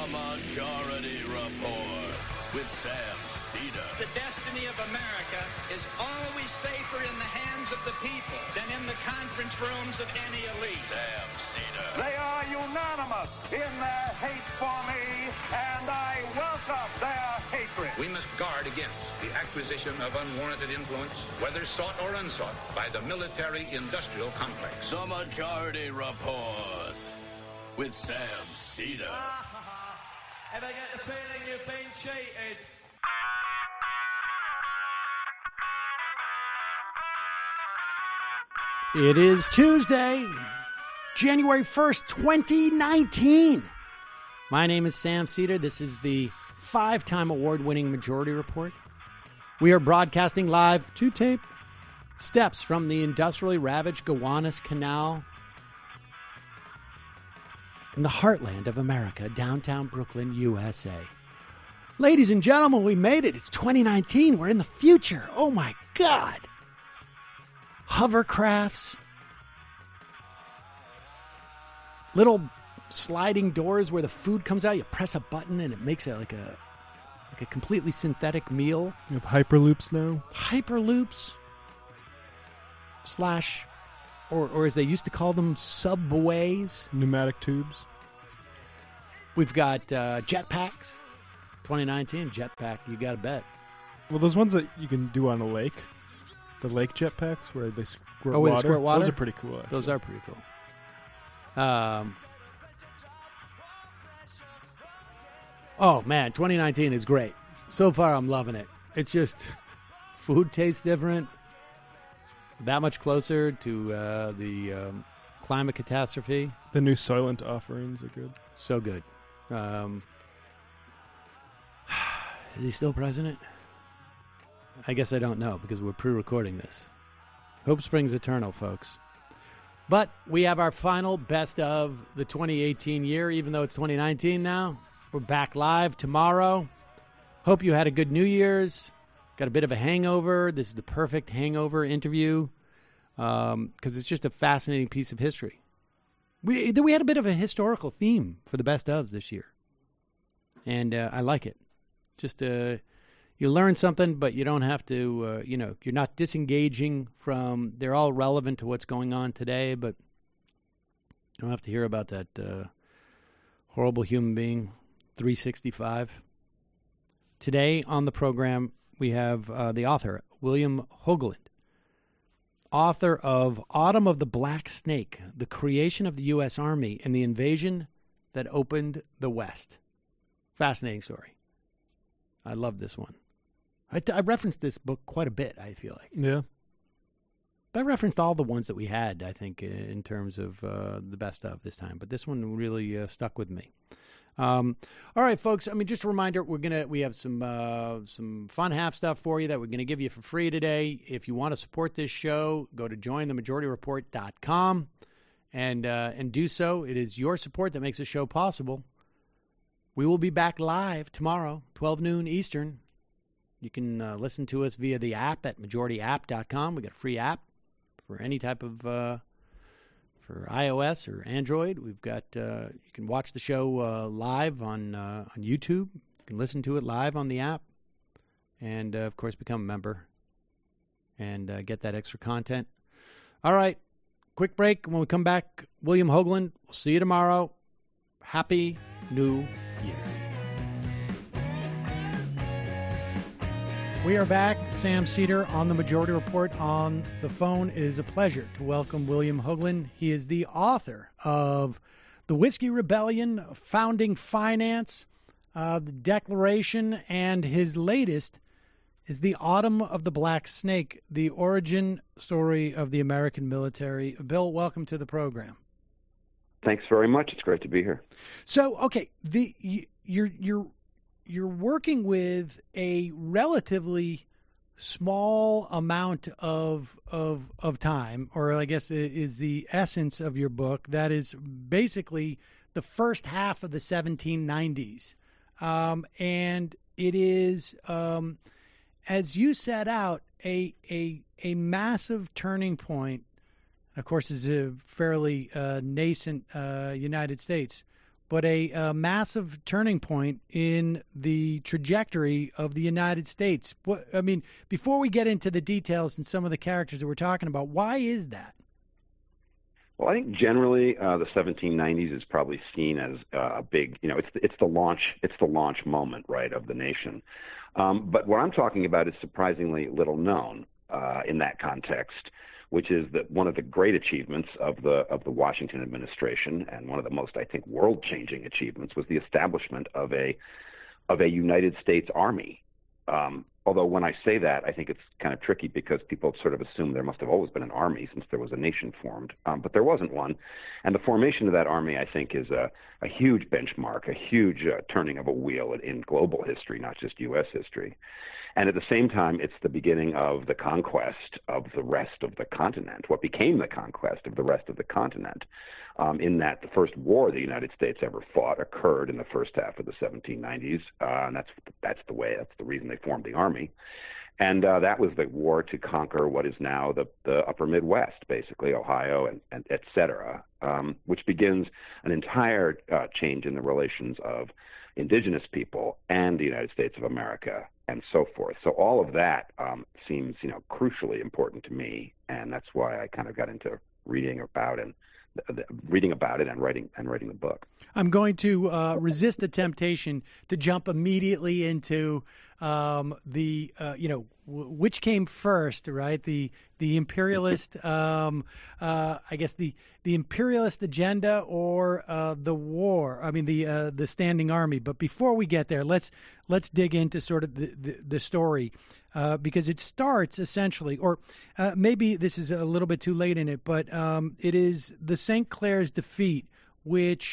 Majority Report with Sam Cedar. The destiny of America is always safer in the hands of the people than in the conference rooms of any elite. Sam Cedar. They are unanimous in their hate for me, and I welcome their hatred. We must guard against the acquisition of unwarranted influence, whether sought or unsought, by the military-industrial complex. The Majority Report with Sam Cedar. Ever get the feeling you've been cheated? It is Tuesday, January 1st, 2019. My name is Sam Cedar. This is the 5-time award-winning Majority Report. We are broadcasting live to tape steps from the industrially ravaged Gowanus Canal in the heartland of America, downtown Brooklyn, USA. Ladies and gentlemen, we made it. It's 2019. We're in the future. Oh, my God. Hovercrafts. Little sliding doors where the food comes out. You press a button and it makes it like a completely synthetic meal. You have Hyperloops now? Hyperloops. Slash, or as they used to call them, subways. Pneumatic tubes. We've got jetpacks. 2019 jetpack, you got to bet. Well, those ones that you can do on a lake, the lake jetpacks where they squirt where water. they squirt water? Those are pretty cool. Actually. Those are pretty cool. Oh, man, 2019 is great. So far, I'm loving it. It's just food tastes different. That much closer to the climate catastrophe. The new Soylent offerings are good. So good. Is he still president? I guess I don't know because we're pre-recording this. Hope springs eternal, folks. But we have our final best of the 2018 year, even though it's 2019 now. We're back live tomorrow. Hope you had a good New Year's. Got a bit of a hangover. This is the perfect hangover interview because it's just a fascinating piece of history. We had a bit of a historical theme for the best ofs this year. And I like it. Just you learn something, but you don't have to, you're not disengaging from, they're all relevant to what's going on today, but you don't have to hear about that horrible human being, 365. Today on the program, we have the author, William Hoagland, author of Autumn of the Black Snake, The Creation of the U.S. Army and the Invasion That Opened the West. Fascinating story. I love this one. I referenced this book quite a bit, I feel like. Yeah. I referenced all the ones that we had, I think, in terms of the best of this time. But this one really stuck with me. All right, folks. I mean, just a reminder, we have some fun half stuff for you that we're going to give you for free today. If you want to support this show, go to jointhemajorityreport.com and do so. It is your support that makes the show possible. We will be back live tomorrow, 12 noon Eastern. You can listen to us via the app at majorityapp.com. We got a free app for any type of, for iOS or Android. We've got, you can watch the show live on YouTube. You can listen to it live on the app. And, of course, become a member and get that extra content. All right, quick break. When we come back, William Hoagland. We'll see you tomorrow. Happy New Year. We are back. Sam Cedar on the Majority Report on the phone. It is a pleasure to welcome William Hoagland. He is the author of The Whiskey Rebellion, Founding Finance, the Declaration, and his latest is The Autumn of the Black Snake, the origin story of the American military. Bill, welcome to the program. Thanks very much. It's great to be here. So, okay, you're working with a relatively small amount of time, or I guess is the essence of your book. That is basically the first half of the 1790s, and it is, as you set out, a massive turning point. Of course, is a fairly nascent United States, but a massive turning point in the trajectory of the United States. Before we get into the details and some of the characters that we're talking about, why is that? Well, I think generally the 1790s is probably seen as a big, it's the launch moment, right, of the nation. But what I'm talking about is surprisingly little known in that context, which is that one of the great achievements of the Washington administration, and one of the most, I think, world-changing achievements, was the establishment of a United States Army. Although when I say that, I think it's kind of tricky because people sort of assume there must have always been an army since there was a nation formed, but there wasn't one. And the formation of that army, I think, is a huge benchmark, a huge turning of a wheel in global history, not just U.S. history. And at the same time, it's the beginning of the conquest of the rest of the continent, what became the conquest of the rest of the continent, in that the first war the United States ever fought occurred in the first half of the 1790s, and that's the reason they formed the Army. And that was the war to conquer what is now the upper Midwest, basically, Ohio and et cetera, which begins an entire change in the relations of indigenous people and the United States of America, and so forth. So all of that seems, crucially important to me, and that's why I kind of got into reading about it and writing the book. I'm going to resist the temptation to jump immediately into which came first, right? The imperialist, I guess the imperialist agenda or the war. I mean the standing army. But before we get there, let's dig into sort of the story. Because it starts essentially, or maybe this is a little bit too late in it, but it is the St. Clair's defeat, which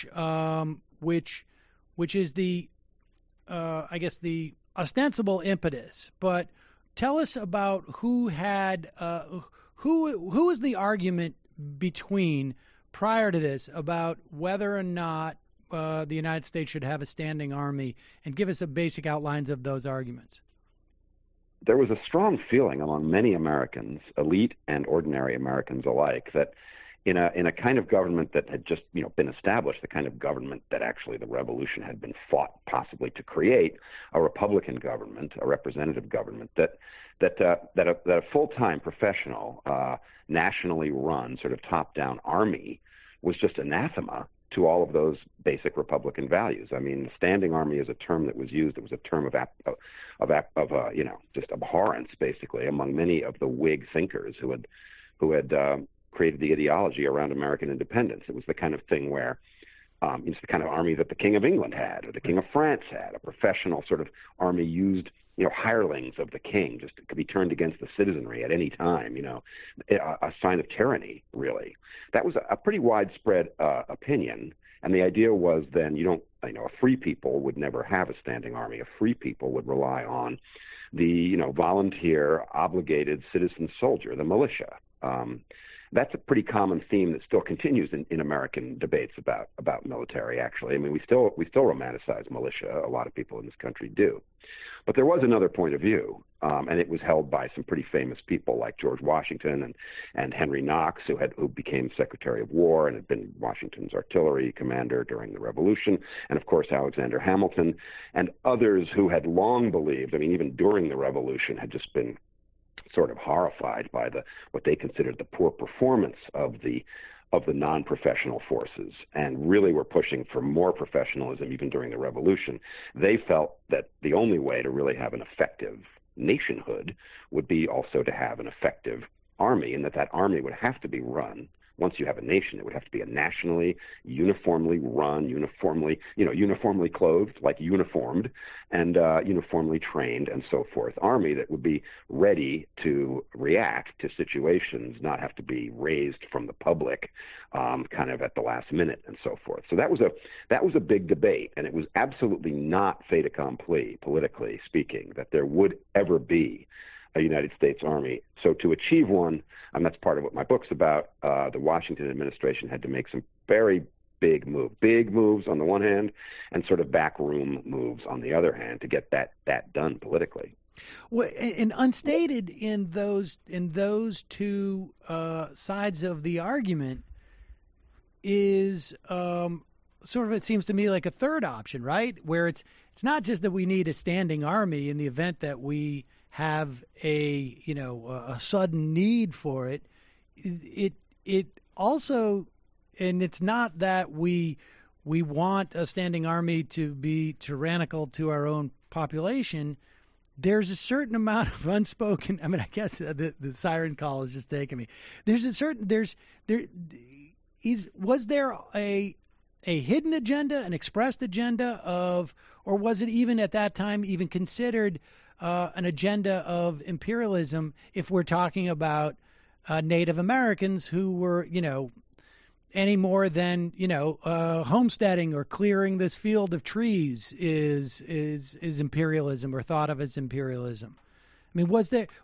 is the, I guess the ostensible impetus. But tell us about who had who was the argument between prior to this about whether or not the United States should have a standing army, and give us a basic outlines of those arguments. There was a strong feeling among many Americans, elite and ordinary Americans alike, that in a kind of government that had just been established, the kind of government that actually the revolution had been fought possibly to create, a Republican government, a representative government, that a full-time professional, nationally run, sort of top-down army was just anathema to all of those basic Republican values. I mean, the standing army is a term that was used. It was a term of just abhorrence, basically, among many of the Whig thinkers who had created the ideology around American independence. It was the kind of thing where it's the kind of army that the King of England had, or the King of France had, a professional sort of army used, hirelings of the king, just could be turned against the citizenry at any time, a sign of tyranny, really. That was a pretty widespread opinion, and the idea was then a free people would never have a standing army. A free people would rely on the, volunteer, obligated citizen soldier, the militia. That's a pretty common theme that still continues in American debates about military, actually. I mean, we still romanticize militia. A lot of people in this country do. But there was another point of view, and it was held by some pretty famous people like George Washington and Henry Knox, who became Secretary of War and had been Washington's artillery commander during the Revolution, and of course Alexander Hamilton, and others who had long believed, even during the Revolution, had just been sort of horrified by what they considered the poor performance of the non-professional forces, and really were pushing for more professionalism even during the Revolution. They felt that the only way to really have an effective nationhood would be also to have an effective army, and that army would have to be run. Once you have a nation, it would have to be a nationally, uniformly run, uniformly clothed, like uniformed, and uniformly trained and so forth army that would be ready to react to situations, not have to be raised from the public kind of at the last minute and so forth. So that was a big debate, and it was absolutely not fait accompli, politically speaking, that there would ever be a United States Army. So to achieve one, and that's part of what my book's about, the Washington administration had to make some very big moves on the one hand, and sort of backroom moves on the other hand to get that done politically. Well, and unstated in those two sides of the argument is sort of, it seems to me, like a third option, right? Where it's not just that we need a standing army in the event that we have a sudden need for it. It also, and it's not that we want a standing army to be tyrannical to our own population. There's a certain amount of unspoken. I mean, I guess the siren call is just taking me. Was there a hidden agenda, an expressed agenda or was it even at that time even considered an agenda of imperialism if we're talking about Native Americans who were, any more than, homesteading or clearing this field of trees is imperialism or thought of as imperialism? I mean,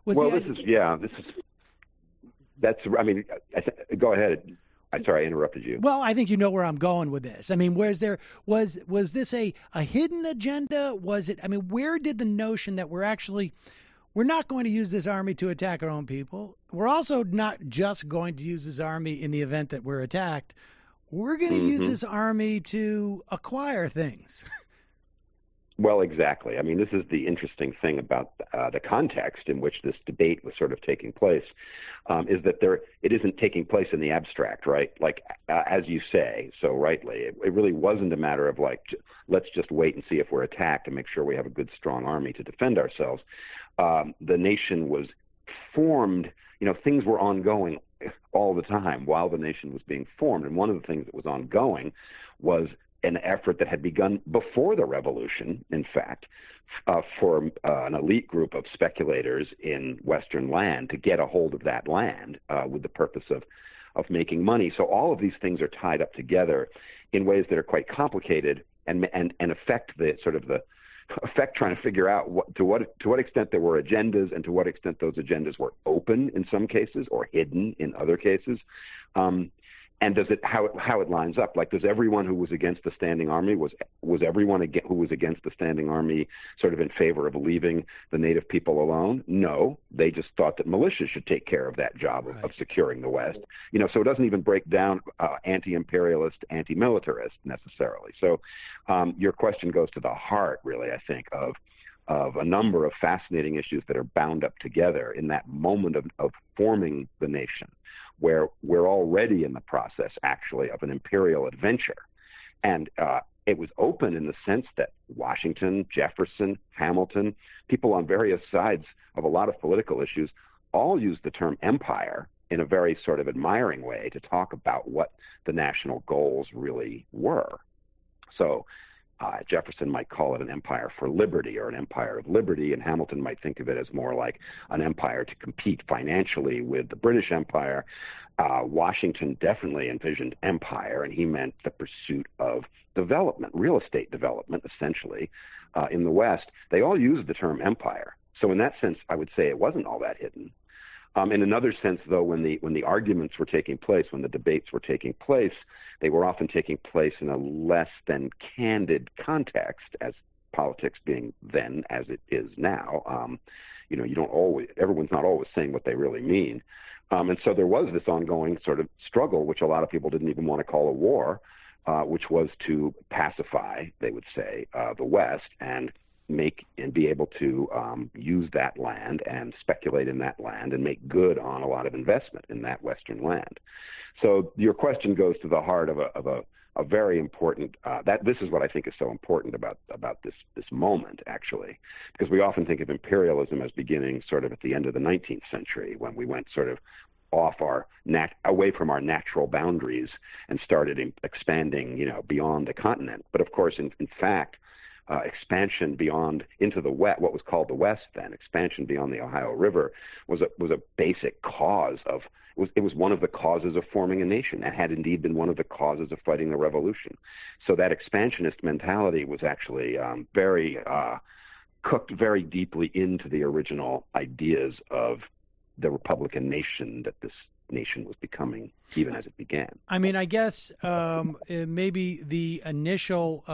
go ahead. I'm sorry, I interrupted you. Well, I think you know where I'm going with this. I mean, was this a hidden agenda? Was it? I mean, where did the notion that we're not going to use this army to attack our own people? We're also not just going to use this army in the event that we're attacked. We're going to use this army to acquire things. Well, exactly. I mean, this is the interesting thing about the context in which this debate was sort of taking place, is that it isn't taking place in the abstract, right? Like, as you say so rightly, it really wasn't a matter of like, let's just wait and see if we're attacked and make sure we have a good, strong army to defend ourselves. The nation was formed, things were ongoing all the time while the nation was being formed. And one of the things that was ongoing was an effort that had begun before the revolution, in fact, for an elite group of speculators in Western land to get a hold of that land with the purpose of making money. So all of these things are tied up together in ways that are quite complicated and affect trying to figure out to what extent there were agendas and to what extent those agendas were open in some cases or hidden in other cases. And how it lines up? Like, does everyone who was against the standing army, was everyone who was against the standing army sort of in favor of leaving the native people alone? No, they just thought that militias should take care of that job of securing the West. So it doesn't even break down anti-imperialist, anti-militarist necessarily. So your question goes to the heart, really, I think, of a number of fascinating issues that are bound up together in that moment of forming the nation, where we're already in the process, actually, of an imperial adventure. And it was open in the sense that Washington, Jefferson, Hamilton, people on various sides of a lot of political issues all used the term empire in a very sort of admiring way to talk about what the national goals really were. So Jefferson might call it an empire for liberty or an empire of liberty, and Hamilton might think of it as more like an empire to compete financially with the British Empire. Washington definitely envisioned empire, and he meant the pursuit of development, real estate development, essentially, in the West. They all used the term empire. So in that sense, I would say it wasn't all that hidden. In another sense, though, when the arguments were taking place, when the debates were taking place, they were often taking place in a less than candid context, as politics being then as it is now. Everyone's not always saying what they really mean. And so there was this ongoing sort of struggle, which a lot of people didn't even want to call a war, which was to pacify, they would say, the West and be able to use that land and speculate in that land and make good on a lot of investment in that Western land. So your question goes to the heart of a very important. This is what I think is so important about this moment, actually, because we often think of imperialism as beginning sort of at the end of the 19th century, when we went sort of away from our natural boundaries and started expanding, beyond the continent. But of course, in fact, expansion beyond into the West, what was called the West then, expansion beyond the Ohio River, was a basic cause of. It was one of the causes of forming a nation. That had indeed been one of the causes of fighting the revolution. So that expansionist mentality was actually cooked very deeply into the original ideas of the Republican nation that this nation was becoming, even as it began. I mean, I guess maybe the initial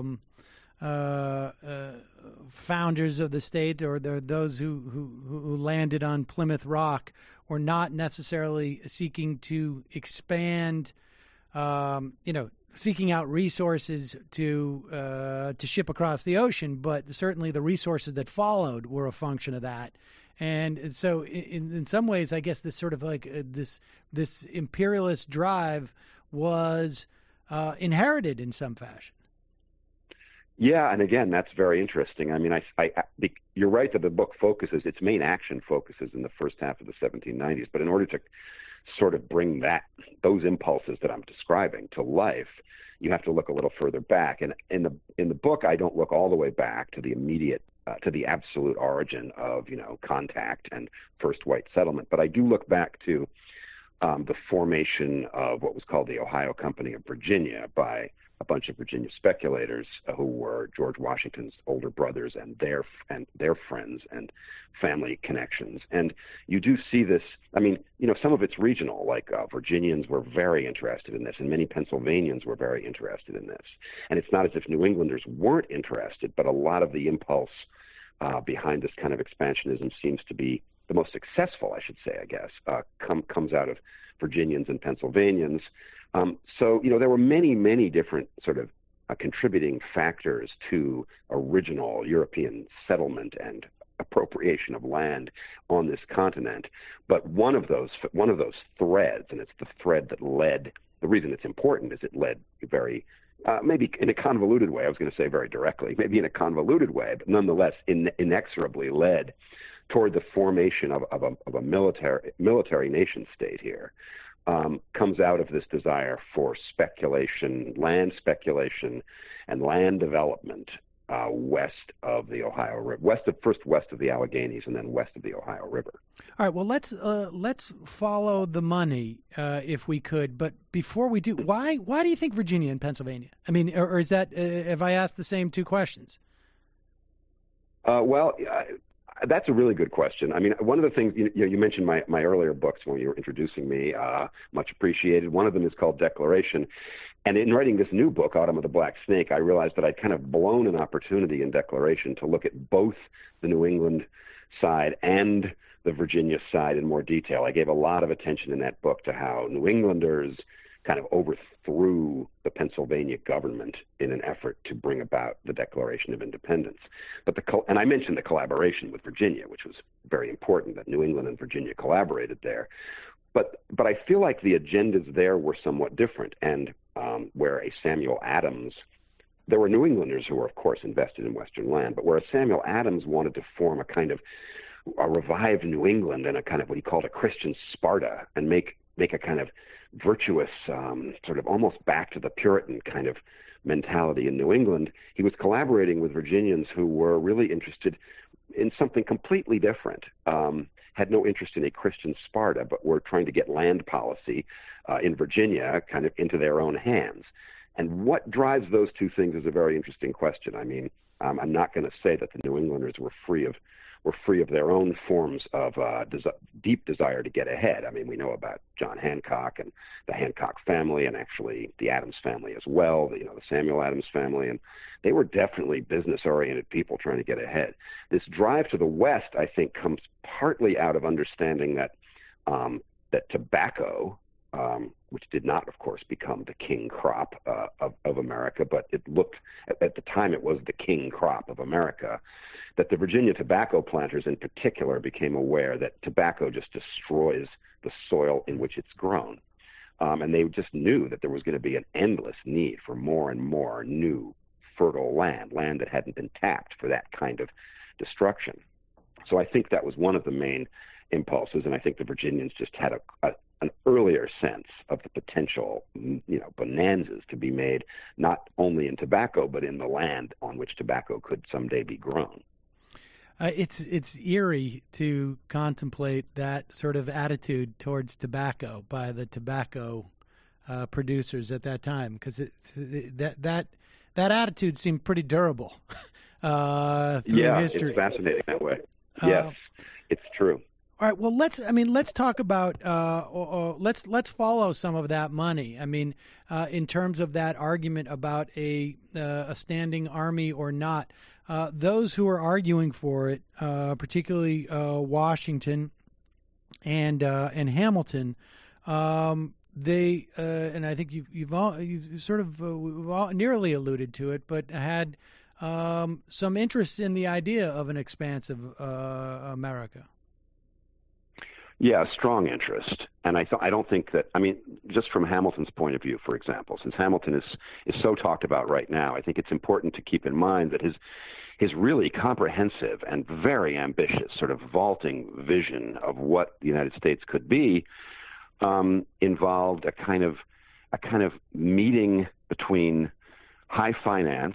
founders of the state, or those who landed on Plymouth Rock, were not necessarily seeking to expand, seeking out resources to ship across the ocean, but certainly the resources that followed were a function of that. And so, in some ways, I guess this sort of like this imperialist drive was inherited in some fashion. Yeah, and again, that's very interesting. I mean, you're right that the book focuses, its main action focuses in the first half of the 1790s, but in order to sort of bring those impulses that I'm describing to life, you have to look a little further back. And in the book, I don't look all the way back to the immediate, to the absolute origin of, contact and first white settlement, but I do look back to the formation of what was called the Ohio Company of Virginia by a bunch of Virginia speculators who were George Washington's older brothers and their friends and family connections. And you do see this. I mean, some of it's regional, like Virginians were very interested in this, and many Pennsylvanians were very interested in this. And it's not as if New Englanders weren't interested, but a lot of the impulse behind this kind of expansionism seems to be the most successful, I should say, I guess, comes out of Virginians and Pennsylvanians. So, there were many, many different sort of contributing factors to original European settlement and appropriation of land on this continent. But one of those threads, and it's the thread that led, the reason it's important is it led very, maybe in a convoluted way, I was going to say very directly, maybe in a convoluted way, but nonetheless inexorably led toward the formation of a military nation state here. Comes out of this desire for speculation, land speculation, and land development west of the Ohio River, west of the Alleghenies, and then west of the Ohio River. All right. Well, let's follow the money if we could. But before we do, why do you think Virginia and Pennsylvania? I mean, or is that have I asked the same two questions? That's a really good question. I mean, one of the things, you mentioned my earlier books when you were introducing me, much appreciated. One of them is called Declaration. And in writing this new book, Autumn of the Black Snake, I realized that I'd kind of blown an opportunity in Declaration to look at both the New England side and the Virginia side in more detail. I gave a lot of attention in that book to how New Englanders kind of overthrew the Pennsylvania government in an effort to bring about the Declaration of Independence. And I mentioned the collaboration with Virginia, which was very important, that New England and Virginia collaborated there. But I feel like the agendas there were somewhat different, and where a Samuel Adams, there were New Englanders who were, of course, invested in Western land, but where a Samuel Adams wanted to form a revived New England and a kind of what he called a Christian Sparta, and make a kind of virtuous, sort of almost back to the Puritan kind of mentality in New England, he was collaborating with Virginians who were really interested in something completely different, had no interest in a Christian Sparta, but were trying to get land policy in Virginia kind of into their own hands. And what drives those two things is a very interesting question. I mean, I'm not going to say that the New Englanders were free of their own forms of deep desire to get ahead. I mean, we know about John Hancock and the Hancock family, and actually the Adams family as well, the Samuel Adams family, and they were definitely business-oriented people trying to get ahead. This drive to the West, I think, comes partly out of understanding that tobacco, which did not, of course, become the king crop of America, but it looked, at the time, it was the king crop of America, that the Virginia tobacco planters in particular became aware that tobacco just destroys the soil in which it's grown. And they just knew that there was going to be an endless need for more and more new fertile land that hadn't been tapped for that kind of destruction. So I think that was one of the main impulses, and I think the Virginians just had an earlier sense of the potential, bonanzas to be made, not only in tobacco, but in the land on which tobacco could someday be grown. It's eerie to contemplate that sort of attitude towards tobacco by the tobacco producers at that time, because that attitude seemed pretty durable through history. It's fascinating that way. Yes, it's true. All right. Well, let's talk about let's follow some of that money. I mean, in terms of that argument about a standing army or not, those who are arguing for it, particularly Washington and Hamilton, and I think you've sort of nearly alluded to it, but had some interest in the idea of an expansive America. Yeah, strong interest. And I don't think that, I mean, just from Hamilton's point of view, for example, since Hamilton is so talked about right now, I think it's important to keep in mind that his really comprehensive and very ambitious sort of vaulting vision of what the United States could be involved a kind of meeting between high finance,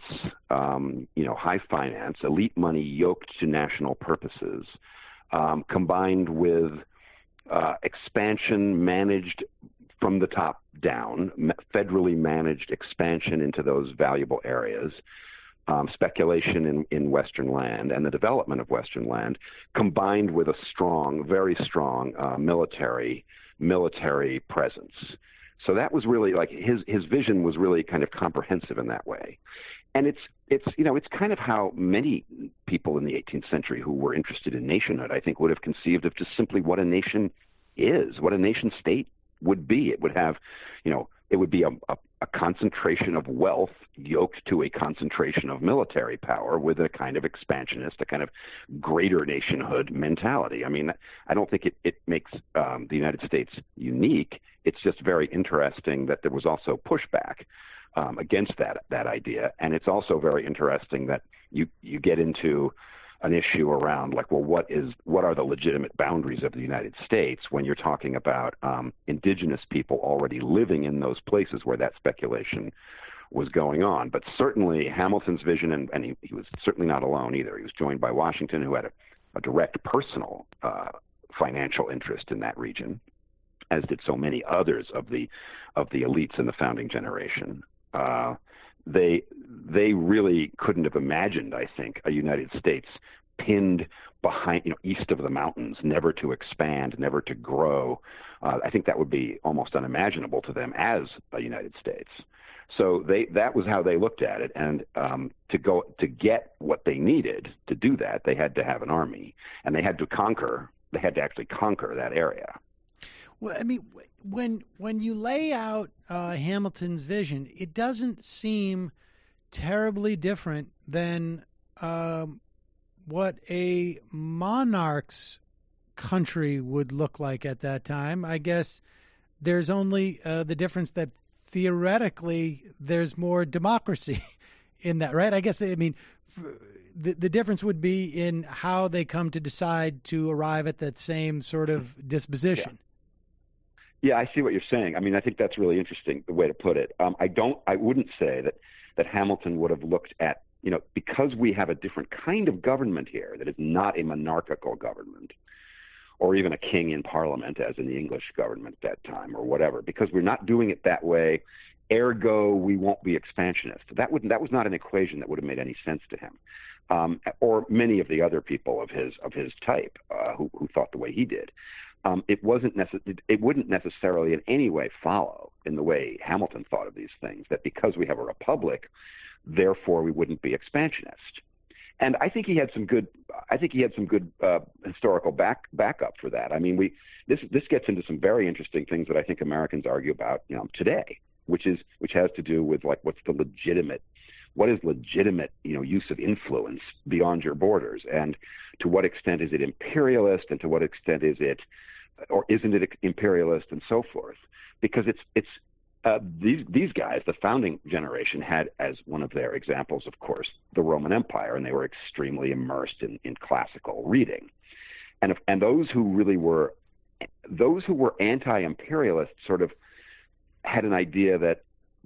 elite money yoked to national purposes, combined with expansion managed from the top down, federally managed expansion into those valuable areas, speculation in Western land and the development of Western land, combined with a strong, very strong military presence. So that was really like his vision was really kind of comprehensive in that way. And it's kind of how many people in the 18th century who were interested in nationhood, I think, would have conceived of just simply what a nation is, what a nation state would be. It would have, it would be a concentration of wealth yoked to a concentration of military power with a kind of expansionist, a kind of greater nationhood mentality. I mean, I don't think it makes the United States unique. It's just very interesting that there was also pushback against that idea. And it's also very interesting that you get into an issue around like, well, what are the legitimate boundaries of the United States when you're talking about indigenous people already living in those places where that speculation was going on. But certainly Hamilton's vision, and he was certainly not alone either. He was joined by Washington, who had a direct personal financial interest in that region, as did so many others of the elites in the founding generation. They really couldn't have imagined, I think, a United States pinned behind, east of the mountains, never to expand, never to grow. I think that would be almost unimaginable to them as a United States. So that was how they looked at it, and to get what they needed to do that, they had to have an army, and they had to actually conquer that area. Well, I mean, when you lay out Hamilton's vision, it doesn't seem terribly different than what a monarch's country would look like at that time. I guess there's only the difference that theoretically there's more democracy in that, right? I guess, I mean, the difference would be in how they come to decide to arrive at that same sort of disposition. Yeah, I see what you're saying. I mean, I think that's really interesting, the way to put it. I wouldn't say that Hamilton would have looked at, because we have a different kind of government here that is not a monarchical government or even a king in parliament as in the English government at that time or whatever, because we're not doing it that way, ergo we won't be expansionist. That was not an equation that would have made any sense to him, or many of the other people of his type who thought the way he did. It wouldn't necessarily in any way follow in the way Hamilton thought of these things, that because we have a republic, therefore we wouldn't be expansionist. And I think he had some good historical backup for that. I mean, this gets into some very interesting things that I think Americans argue about, today, which has to do with like what is legitimate, use of influence beyond your borders, and to what extent is it imperialist, and to what extent is it, or isn't it imperialist, and so forth. Because it's these guys, the founding generation, had as one of their examples, of course, the Roman Empire, and they were extremely immersed in classical reading. And those who were anti-imperialist sort of had an idea that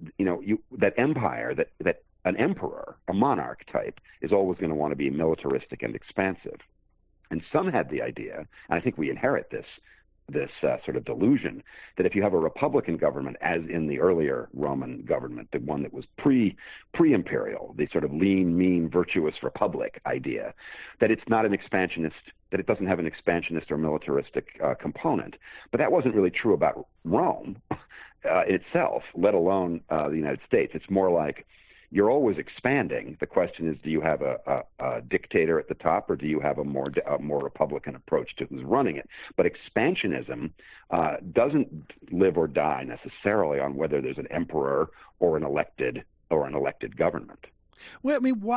that an emperor, a monarch type, is always going to want to be militaristic and expansive. And some had the idea, and I think we inherit this sort of delusion, that if you have a republican government, as in the earlier Roman government, the one that was pre-imperial, the sort of lean, mean, virtuous republic idea, that it's not an expansionist, that it doesn't have an expansionist or militaristic component. But that wasn't really true about Rome itself, let alone the United States. It's more like you're always expanding. The question is, do you have a dictator at the top, or do you have a more Republican approach to who's running it? But expansionism doesn't live or die necessarily on whether there's an emperor or an elected government. Well, I mean,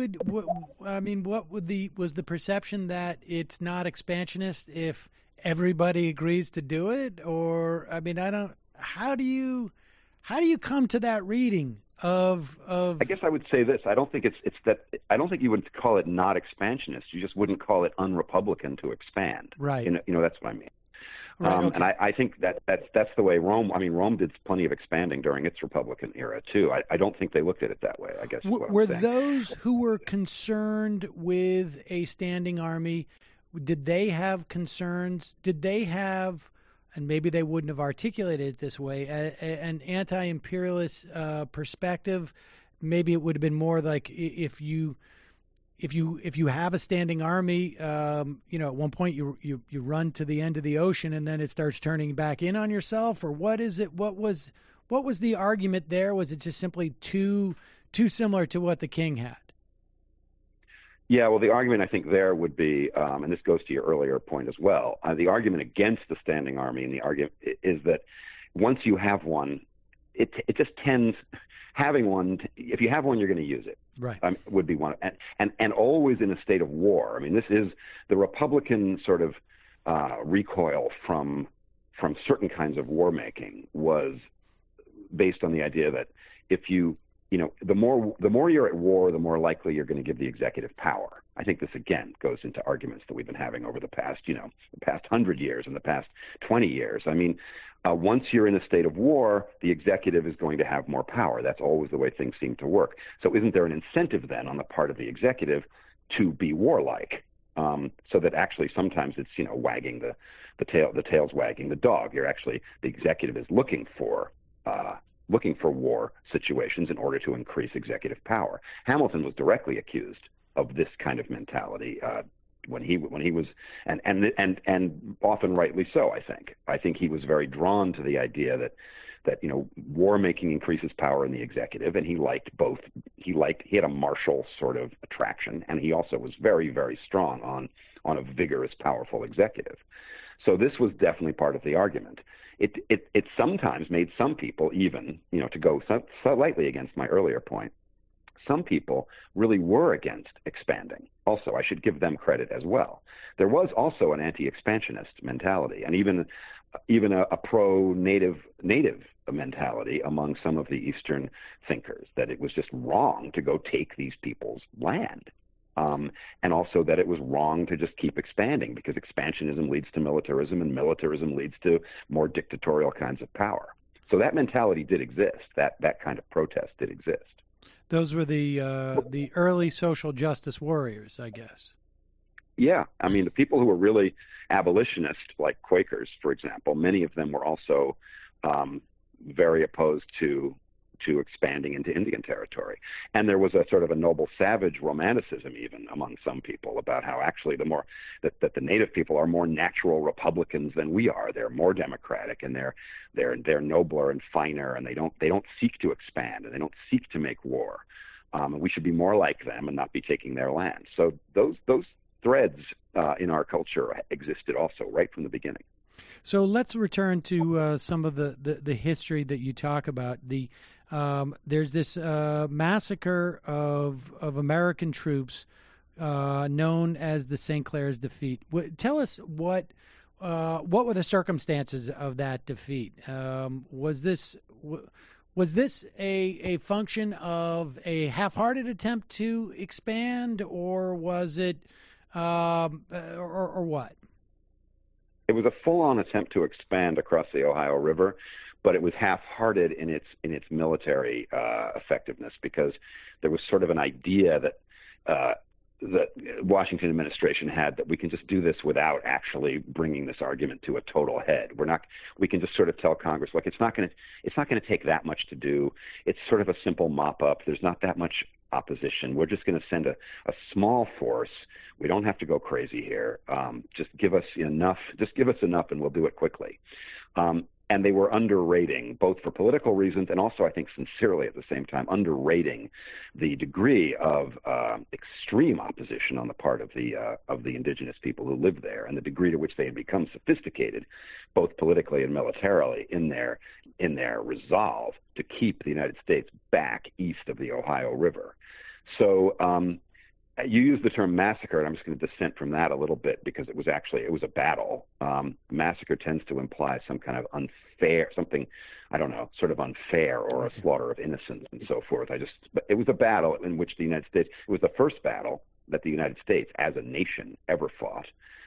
was the perception that it's not expansionist if everybody agrees to do it? Or, I mean, how do you come to that reading of? I guess I would say this. I don't think I don't think you would call it not expansionist. You just wouldn't call it unrepublican to expand. Right. You know, that's what I mean. Right, okay. And I think that's the way Rome. I mean, Rome did plenty of expanding during its Republican era too. I don't think they looked at it that way. I guess. Were those who were concerned with a standing army? Did they have concerns? Did they have, and maybe they wouldn't have articulated it this way, an anti-imperialist perspective? Maybe it would have been more like if you have a standing army, at one point you run to the end of the ocean and then it starts turning back in on yourself, or what is it? What was the argument there? Was it just simply too similar to what the king had? Yeah, well, the argument I think there would be, and this goes to your earlier point as well, the argument against the standing army, and the argument is that once you have one, it just tends, having one, if you have one, you're going to use it. Right. Would be one, and always in a state of war. I mean, this is the Republican sort of recoil from certain kinds of war making was based on the idea that if the more you're at war, the more likely you're going to give the executive power. I think this again goes into arguments that we've been having over the past 100 years and the past 20 years. I mean, once you're in a state of war, the executive is going to have more power. That's always the way things seem to work. So isn't there an incentive then on the part of the executive to be warlike? So that actually sometimes it's, wagging the tail's wagging the dog. The executive is looking for war situations in order to increase executive power. Hamilton was directly accused of this kind of mentality when he was, and often rightly so. I think he was very drawn to the idea that war making increases power in the executive, and he liked both. He had a martial sort of attraction, and he also was very, very strong on a vigorous, powerful executive. So this was definitely part of the argument. It sometimes made some people, even, to go slightly against my earlier point, some people really were against expanding. Also, I should give them credit as well. There was also an anti-expansionist mentality, and even a pro-native mentality among some of the Eastern thinkers, that it was just wrong to go take these people's land. And also that it was wrong to just keep expanding, because expansionism leads to militarism, and militarism leads to more dictatorial kinds of power. So that mentality did exist. That kind of protest did exist. Those were the early social justice warriors, I guess. Yeah, I mean, the people who were really abolitionists, like Quakers, for example, many of them were also very opposed to expanding into Indian territory. And there was a sort of a noble savage romanticism even among some people about how actually that the native people are more natural Republicans than we are. They're more democratic, and they're nobler and finer, and they don't seek to expand, and they don't seek to make war. And we should be more like them and not be taking their land. So those threads in our culture existed also right from the beginning. So let's return to some of the history that you talk about. There's this massacre of American troops known as the St. Clair's defeat. Tell us what were the circumstances of that defeat? Was this a function of a half-hearted attempt to expand, or was it or what? It was a full-on attempt to expand across the Ohio River, but it was half-hearted in its military effectiveness, because there was sort of an idea that the Washington administration had that we can just do this without actually bringing this argument to a total head. We can just sort of tell Congress, look, it's not going to take that much to do. It's sort of a simple mop-up. There's not that much opposition. We're just going to send a small force. We don't have to go crazy here. Just give us enough, and we'll do it quickly. and they were underrating, both for political reasons and also, I think, sincerely at the same time, underrating the degree of extreme opposition on the part of the indigenous people who lived there, and the degree to which they had become sophisticated, both politically and militarily, in their resolve to keep the United States back east of the Ohio River. So you used the term massacre, and I'm just going to dissent from that a little bit, because it was a battle. Massacre tends to imply some kind of unfair, something, I don't know, sort of unfair, or a slaughter of innocents and so forth. But it was a battle in which the United States, it was the first battle that the United States as a nation ever fought.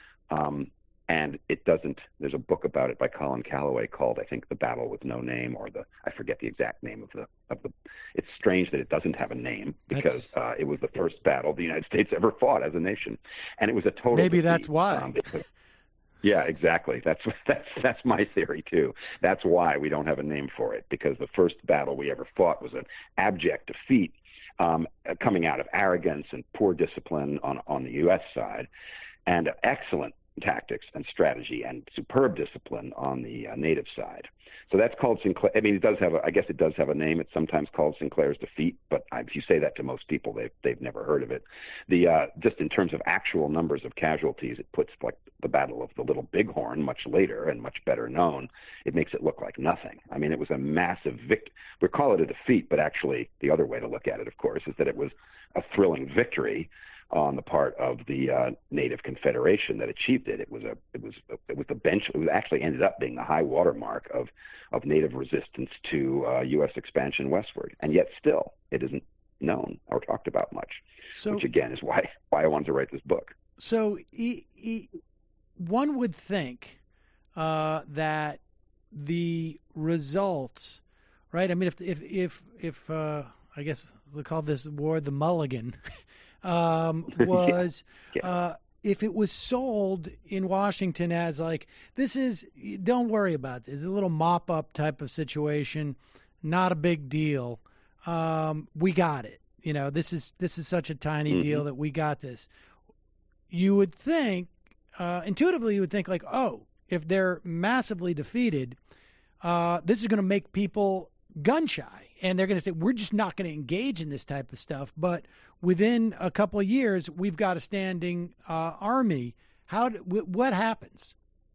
And there's a book about it by Colin Calloway called, I think, The Battle with No Name, or I forget the exact name of the, it's strange that it doesn't have a name, because it was the first battle the United States ever fought as a nation. And it was a total Maybe defeat. That's why. Yeah, exactly. That's my theory too. That's why we don't have a name for it, because the first battle we ever fought was an abject defeat, coming out of arrogance and poor discipline on the U.S. side, and excellent tactics and strategy and superb discipline on the native side. So that's called Sinclair. I mean, I guess it does have a name. It's sometimes called Sinclair's defeat, but if you say that to most people, they've never heard of it. Just in terms of actual numbers of casualties, it puts like the Battle of the Little Bighorn much later and much better known. It makes it look like nothing. I mean, it was a massive we call it a defeat, but actually the other way to look at it, of course, is that it was a thrilling victory on the part of the Native Confederation that achieved it. It was the bench. It actually ended up being the high water mark of Native resistance to U.S. expansion westward, and yet still it isn't known or talked about much. Which again is why I wanted to write this book. So one would think that the results, right? I mean, if I guess they call this war the Mulligan. Was if it was sold in Washington as like, don't worry about this, a little mop-up type of situation, not a big deal. We got it. You know, this is such a tiny deal that we got this. You would think, intuitively, you would think like, oh, if they're massively defeated, this is going to make people gun shy, and they're going to say, we're just not going to engage in this type of stuff. But within a couple of years, we've got a standing army. What happens?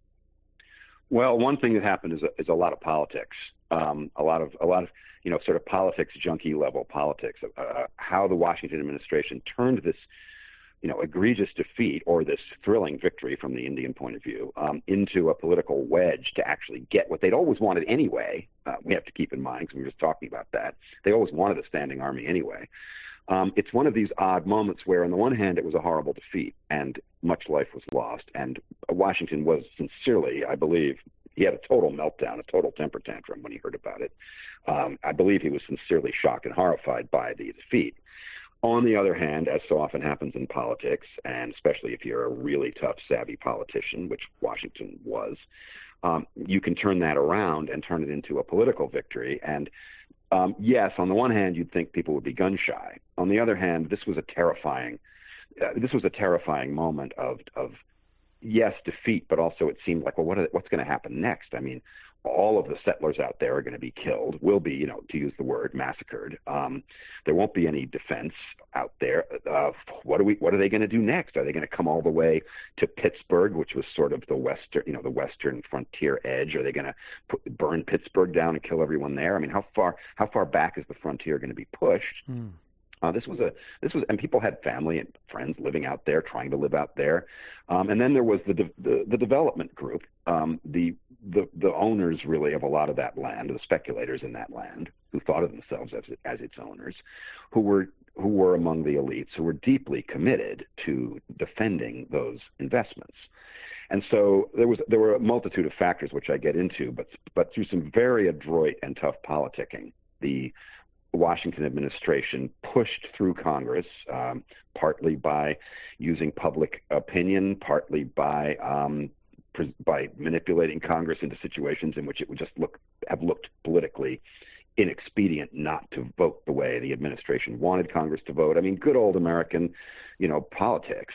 Well, one thing that happened is a lot of politics, a lot of sort of politics, junkie level politics. How the Washington administration turned this egregious defeat, or this thrilling victory from the Indian point of view, into a political wedge to actually get what they'd always wanted anyway. We have to keep in mind, because we were just talking about that. They always wanted a standing army anyway. It's one of these odd moments where, on the one hand, it was a horrible defeat and much life was lost. And Washington was sincerely, I believe, he had a total meltdown, a total temper tantrum when he heard about it. I believe he was sincerely shocked and horrified by the defeat. On the other hand, as so often happens in politics, and especially if you're a really tough, savvy politician, which Washington was, you can turn that around and turn it into a political victory. And yes, on the one hand, you'd think people would be gun shy. On the other hand, this was a terrifying moment of yes, defeat, but also it seemed like, well, what's going to happen next? I mean, all of the settlers out there are going to be killed, will be, to use the word, massacred. There won't be any defense out there. What are they going to do next? Are they going to come all the way to Pittsburgh, which was sort of the western frontier edge? Are they going to burn Pittsburgh down and kill everyone there? I mean, how far back is the frontier going to be pushed? This was, and people had family and friends living out there, trying to live out there. And then there was the development group, the owners really of a lot of that land, the speculators in that land, who thought of themselves as its owners, who were among the elites, who were deeply committed to defending those investments. And so there were a multitude of factors which I get into, but through some very adroit and tough politicking, the Washington administration pushed through Congress, partly by using public opinion, partly by manipulating Congress into situations in which it would just have looked politically inexpedient not to vote the way the administration wanted Congress to vote. I mean, good old American, politics.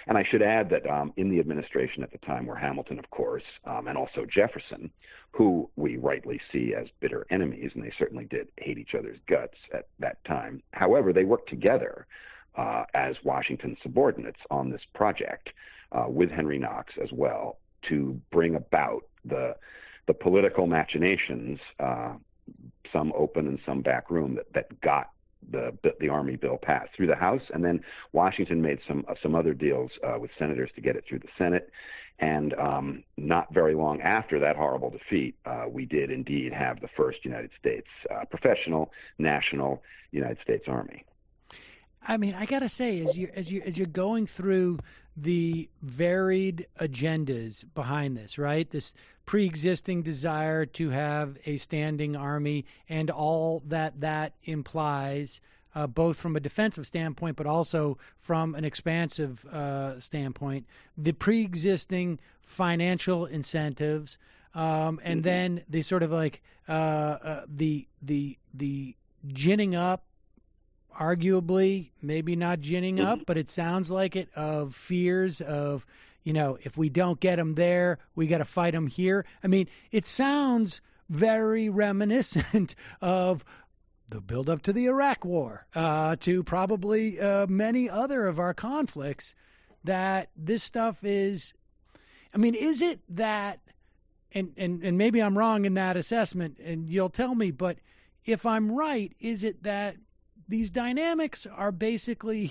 And I should add that in the administration at the time were Hamilton, of course, and also Jefferson, who we rightly see as bitter enemies, and they certainly did hate each other's guts at that time. However, they worked together as Washington's subordinates on this project with Henry Knox as well to bring about the political machinations, some open and some back room, that got the Army bill passed through the House, and then Washington made some other deals with senators to get it through the Senate. And not very long after that horrible defeat, we did indeed have the first United States professional national United States Army. I mean, I gotta say, as you're going through the varied agendas behind this, right? This pre-existing desire to have a standing army and all that implies, both from a defensive standpoint, but also from an expansive standpoint. The pre-existing financial incentives, and then the sort of like the ginning up. Arguably, maybe not ginning up, but it sounds like it, of fears of, if we don't get them there, we got to fight them here. I mean, it sounds very reminiscent of the buildup to the Iraq War, to probably many other of our conflicts, that this stuff is, I mean, is it that, and maybe I'm wrong in that assessment, and you'll tell me, but if I'm right, is it that these dynamics are basically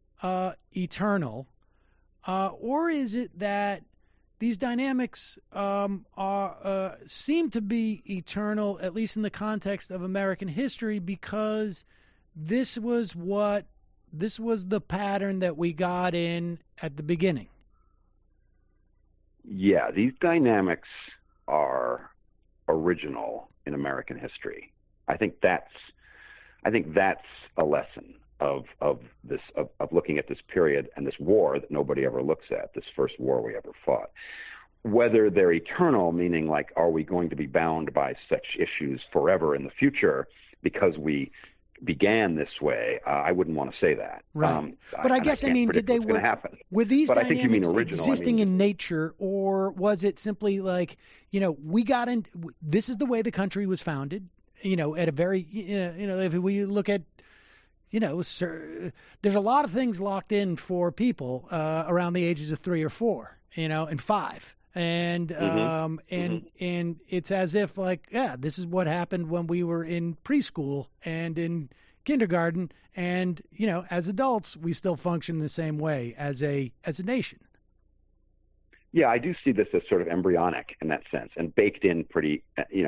eternal, or is it that these dynamics seem to be eternal, at least in the context of American history, because this was the pattern that we got in at the beginning? Yeah, these dynamics are original in American history. I think that's a lesson of looking at this period and this war that nobody ever looks at, this first war we ever fought. Whether they're eternal, meaning like, are we going to be bound by such issues forever in the future because we began this way? I wouldn't want to say that. Right. But I guess, did they were happen. Were these but dynamics I think you mean original. existing in nature, or was it simply like, we got in, this is the way the country was founded? At a very, if we look at, there's a lot of things locked in for people around the ages of 3 or 4, and 5. And, and it's as if like, this is what happened when we were in preschool and in kindergarten. And, as adults, we still function the same way as a nation. Yeah, I do see this as sort of embryonic in that sense, and baked in pretty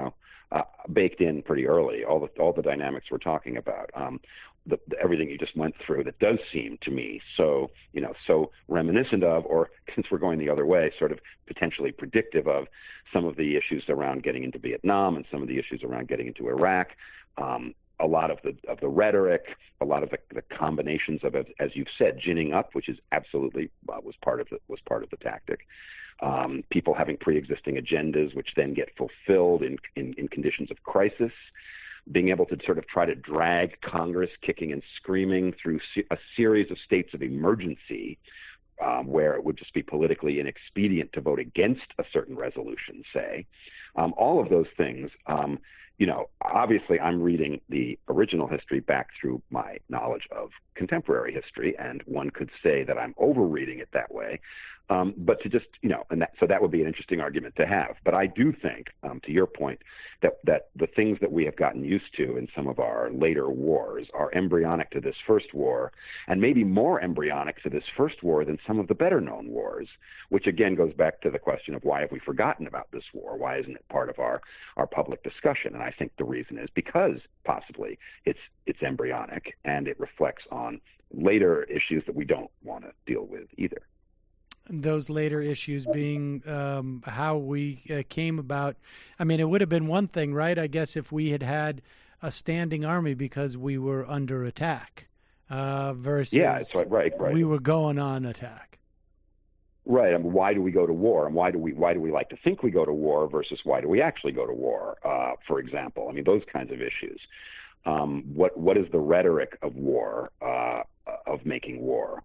early. All the dynamics we're talking about, everything you just went through, that does seem to me so reminiscent of, or since we're going the other way, sort of potentially predictive of some of the issues around getting into Vietnam and some of the issues around getting into Iraq. A lot of the rhetoric, a lot of the combinations of it, as you've said, ginning up, which is absolutely was part of the tactic. People having pre-existing agendas, which then get fulfilled in conditions of crisis. Being able to sort of try to drag Congress kicking and screaming through a series of states of emergency, where it would just be politically inexpedient to vote against a certain resolution, say. All of those things. Obviously I'm reading the original history back through my knowledge of contemporary history, and one could say that I'm overreading it that way. But to just, so that would be an interesting argument to have. But I do think, to your point, that the things that we have gotten used to in some of our later wars are embryonic to this first war, and maybe more embryonic to this first war than some of the better known wars, which again goes back to the question of why have we forgotten about this war? Why isn't it part of our public discussion? And I think the reason is because possibly it's embryonic, and it reflects on later issues that we don't want to deal with either. Those later issues being how we came about. I mean, it would have been one thing, right? I guess if we had a standing army because we were under attack versus it's right. We were going on attack. Right. I mean, why do we go to war, and why do we like to think we go to war versus why do we actually go to war? For example, I mean, those kinds of issues. What is the rhetoric of war, of making war?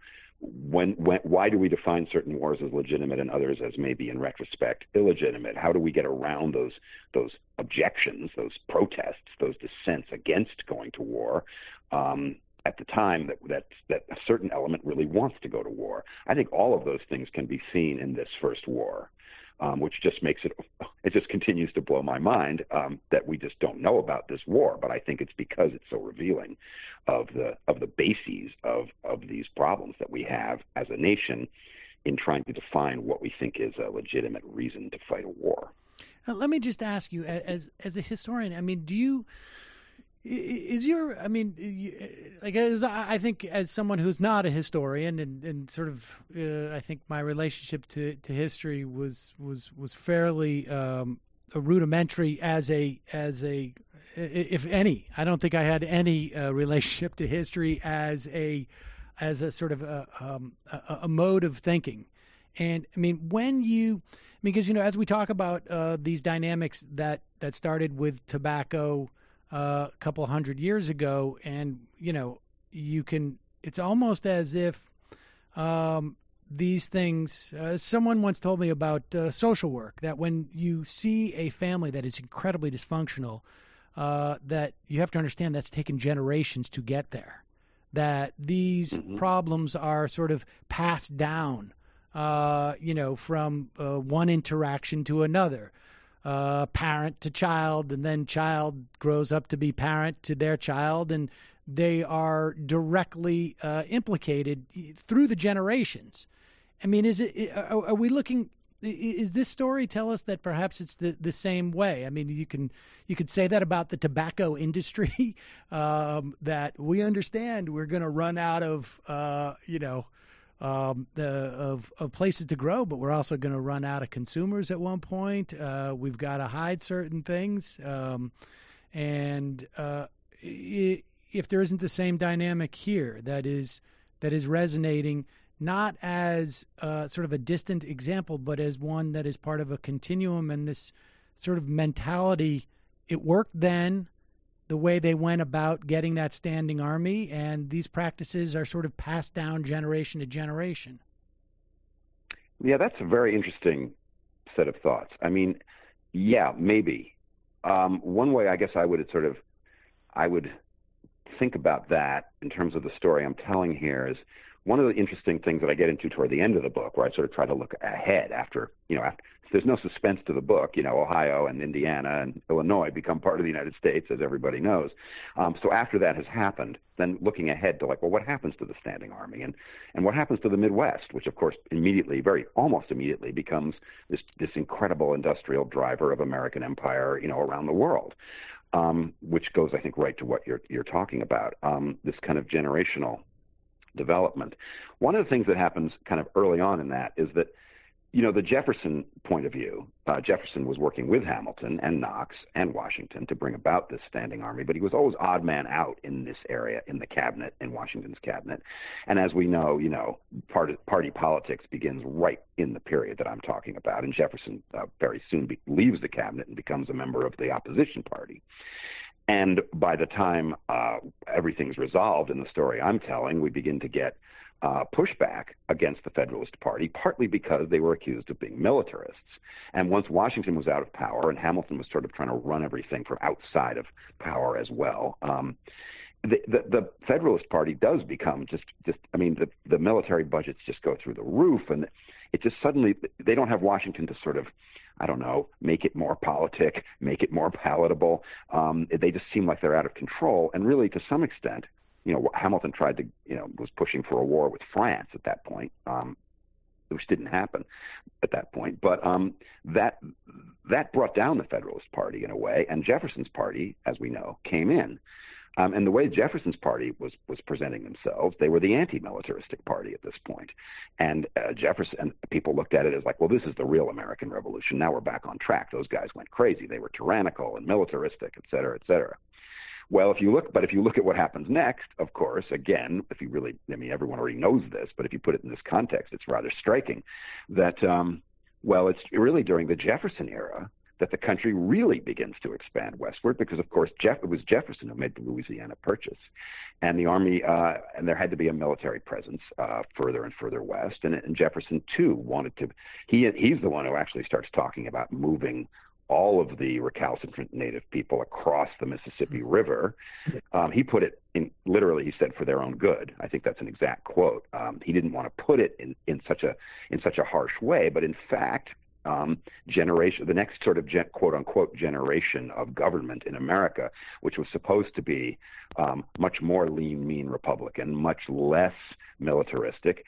why do we define certain wars as legitimate and others as maybe in retrospect illegitimate? How do we get around those objections, those protests, those dissents against going to war? At the time that a certain element really wants to go to war. I think all of those things can be seen in this first war, which just makes it just continues to blow my mind that we just don't know about this war. But I think it's because it's so revealing of the bases of these problems that we have as a nation in trying to define what we think is a legitimate reason to fight a war. Let me just ask you, as a historian, I mean, I think as someone who's not a historian and sort of, I think my relationship to history was fairly rudimentary as a if any. I don't think I had any relationship to history as a sort of a mode of thinking. And I mean, because as we talk about these dynamics that started with tobacco a couple hundred years ago, and it's almost as if these things, someone once told me about social work, that when you see a family that is incredibly dysfunctional, that you have to understand that's taken generations to get there, that these problems are sort of passed down from one interaction to another. Parent to child, and then child grows up to be parent to their child, and they are directly implicated through the generations. I mean, are we looking? Is this story tell us that perhaps it's the same way? I mean, you could say that about the tobacco industry, that we understand we're going to run out of of places to grow, but we're also going to run out of consumers at one point. We've got to hide certain things, and if there isn't the same dynamic here that is resonating, not as sort of a distant example, but as one that is part of a continuum, and this sort of mentality, it worked then, the way they went about getting that standing army, and these practices are sort of passed down generation to generation. Yeah, that's a very interesting set of thoughts. I mean, yeah, maybe. One way I guess I would think about that in terms of the story I'm telling here is one of the interesting things that I get into toward the end of the book, where I sort of try to look ahead after there's no suspense to the book. Ohio and Indiana and Illinois become part of the United States, as everybody knows. So after that has happened, then looking ahead to what happens to the standing army and what happens to the Midwest, which of course almost immediately becomes this incredible industrial driver of American empire, around the world, which goes, I think, right to what you're talking about, this kind of generational development. One of the things that happens kind of early on in that is that, the Jefferson point of view, Jefferson was working with Hamilton and Knox and Washington to bring about this standing army, but he was always odd man out in this area, in the cabinet, in Washington's cabinet. And as we know, party politics begins right in the period that I'm talking about, and Jefferson very soon leaves the cabinet and becomes a member of the opposition party. And by the time everything's resolved in the story I'm telling, we begin to get pushback against the Federalist Party, partly because they were accused of being militarists. And once Washington was out of power and Hamilton was sort of trying to run everything from outside of power as well, the Federalist Party does become the military budgets just go through the roof, and it just suddenly, they don't have Washington to sort of, I don't know, make it more politic, make it more palatable. They just seem like they're out of control. And really, to some extent, Hamilton tried to, was pushing for a war with France at that point, which didn't happen at that point. But that brought down the Federalist Party in a way, and Jefferson's party, as we know, came in. And the way Jefferson's party was presenting themselves, they were the anti-militaristic party at this point. And Jefferson, and people looked at it as like, well, this is the real American Revolution. Now we're back on track. Those guys went crazy. They were tyrannical and militaristic, et cetera, et cetera. Well, if you look at what happens next, of course, again, everyone already knows this, but if you put it in this context, it's rather striking that, it's really during the Jefferson era that the country really begins to expand westward, because, of course, it was Jefferson who made the Louisiana Purchase. And the Army, and there had to be a military presence further and further west. And Jefferson, too, wanted to, he's the one who actually starts talking about moving all of the recalcitrant native people across the Mississippi River. He put it in, literally, he said, for their own good. I think that's an exact quote. He didn't want to put it in such a harsh way, but in fact, the next sort of quote unquote generation of government in America, which was supposed to be much more lean, mean Republican, much less militaristic,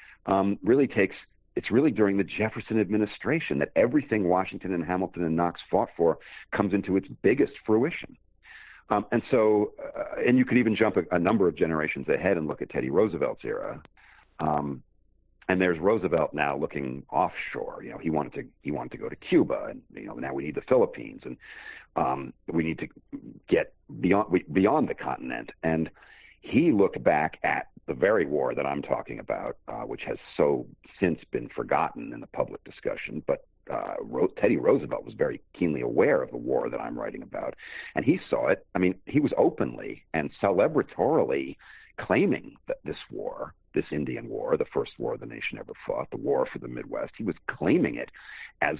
it's really during the Jefferson administration that everything Washington and Hamilton and Knox fought for comes into its biggest fruition. And you could even jump a number of generations ahead and look at Teddy Roosevelt's era. And there's Roosevelt now looking offshore. He wanted to go to Cuba, and now we need the Philippines, and we need to get beyond the continent. And he looked back at the very war that I'm talking about, which has so since been forgotten in the public discussion. But Teddy Roosevelt was very keenly aware of the war that I'm writing about, and he saw it. I mean, he was openly and celebratorily claiming that this Indian War, the first war the nation ever fought, the war for the Midwest, he was claiming it as